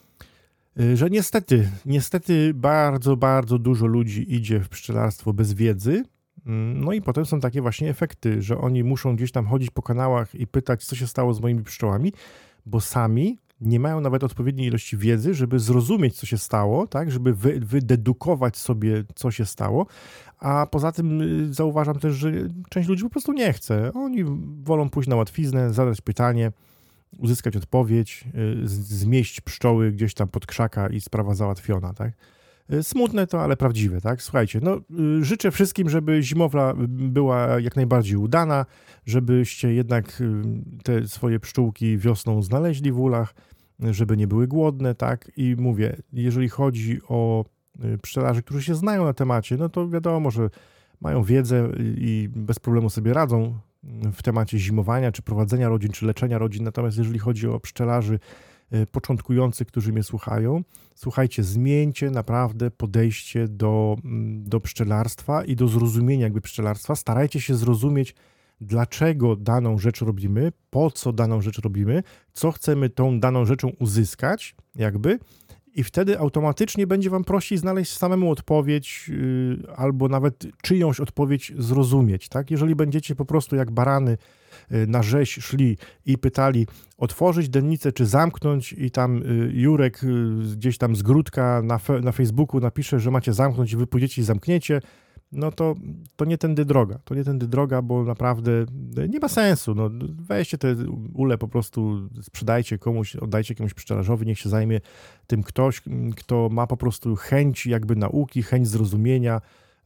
że niestety, niestety bardzo, bardzo dużo ludzi idzie w pszczelarstwo bez wiedzy, No i potem są takie właśnie efekty, że oni muszą gdzieś tam chodzić po kanałach i pytać, co się stało z moimi pszczołami, bo sami nie mają nawet odpowiedniej ilości wiedzy, żeby zrozumieć, co się stało, tak, żeby wy, wydedukować sobie, co się stało, a poza tym zauważam też, że część ludzi po prostu nie chce. Oni wolą pójść na łatwiznę, zadać pytanie, uzyskać odpowiedź, zmieść pszczoły gdzieś tam pod krzaka i sprawa załatwiona, tak. Smutne to, ale prawdziwe, tak? Słuchajcie, no życzę wszystkim, żeby zimowla była jak najbardziej udana, żebyście jednak te swoje pszczółki wiosną znaleźli w ulach, żeby nie były głodne, tak? I mówię, jeżeli chodzi o pszczelarzy, którzy się znają na temacie, no to wiadomo, że mają wiedzę i bez problemu sobie radzą w temacie zimowania, czy prowadzenia rodzin, czy leczenia rodzin. Natomiast jeżeli chodzi o pszczelarzy początkujących, którzy mnie słuchają, słuchajcie, zmieńcie naprawdę podejście do, do pszczelarstwa i do zrozumienia jakby pszczelarstwa. Starajcie się zrozumieć, dlaczego daną rzecz robimy, po co daną rzecz robimy, co chcemy tą daną rzeczą uzyskać, jakby, i wtedy automatycznie będzie wam prościej znaleźć samemu odpowiedź yy, albo nawet czyjąś odpowiedź zrozumieć, tak? Jeżeli będziecie po prostu jak barany yy, na rzeź szli i pytali, otworzyć dennicę czy zamknąć, i tam yy, Jurek yy, gdzieś tam z Gródka na, fe, na Facebooku napisze, że macie zamknąć i wy pójdziecie i zamkniecie, no to, to nie tędy droga, to nie tędy droga, bo naprawdę nie ma sensu, no weźcie te ule, po prostu sprzedajcie komuś, oddajcie jakiemuś pszczelarzowi, niech się zajmie tym ktoś, kto ma po prostu chęć jakby nauki, chęć zrozumienia,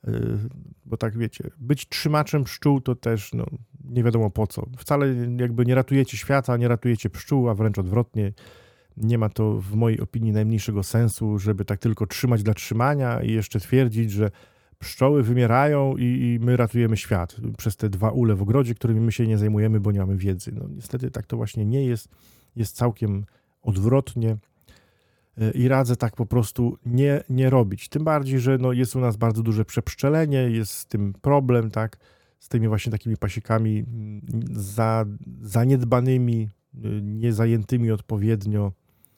bo tak wiecie, być trzymaczem pszczół to też no, nie wiadomo po co, wcale jakby nie ratujecie świata, nie ratujecie pszczół, a wręcz odwrotnie. Nie ma to w mojej opinii najmniejszego sensu, żeby tak tylko trzymać dla trzymania i jeszcze twierdzić, że pszczoły wymierają i, i my ratujemy świat przez te dwa ule w ogrodzie, którymi my się nie zajmujemy, bo nie mamy wiedzy. No niestety tak to właśnie nie jest. Jest całkiem odwrotnie i radzę tak po prostu nie, nie robić. Tym bardziej, że no jest u nas bardzo duże przepszczelenie, jest z tym problem, tak, z tymi właśnie takimi pasiekami za, zaniedbanymi, niezajętymi odpowiednio.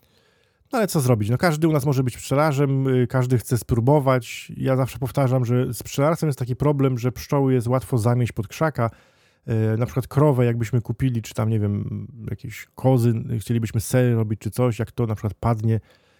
No ale co zrobić? No każdy u nas może być pszczelarzem, każdy chce spróbować. Ja zawsze powtarzam, że z pszczelarstwem jest taki problem, że pszczoły jest łatwo zamieść pod krzaka. Na przykład krowę jakbyśmy kupili, czy tam nie wiem, jakieś kozy, chcielibyśmy sery robić, czy coś, jak to na przykład padnie,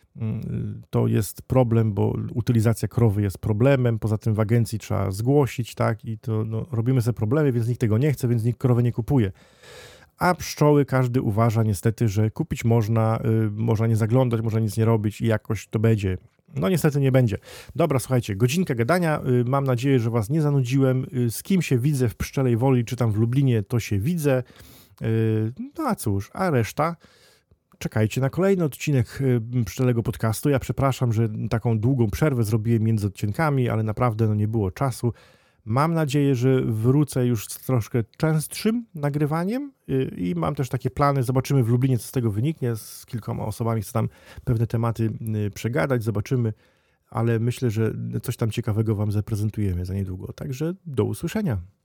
to jest problem, bo utylizacja krowy jest problemem, poza tym w agencji trzeba zgłosić, tak, i to no, robimy sobie problemy, więc nikt tego nie chce, więc nikt krowy nie kupuje. A pszczoły każdy uważa niestety, że kupić można, y, można nie zaglądać, można nic nie robić i jakoś to będzie. No niestety nie będzie. Dobra, słuchajcie, godzinka gadania. Y, mam nadzieję, że was nie zanudziłem. Y, z kim się widzę w Pszczelej Woli, czy tam w Lublinie, to się widzę. Y, no a cóż, a reszta czekajcie na kolejny odcinek y, Pszczelego Podcastu. Ja przepraszam, że taką długą przerwę zrobiłem między odcinkami, ale naprawdę no, nie było czasu. Mam nadzieję, że wrócę już z troszkę częstszym nagrywaniem i mam też takie plany, zobaczymy w Lublinie, co z tego wyniknie, z kilkoma osobami chcę tam pewne tematy przegadać, zobaczymy, ale myślę, że coś tam ciekawego wam zaprezentujemy za niedługo, także do usłyszenia.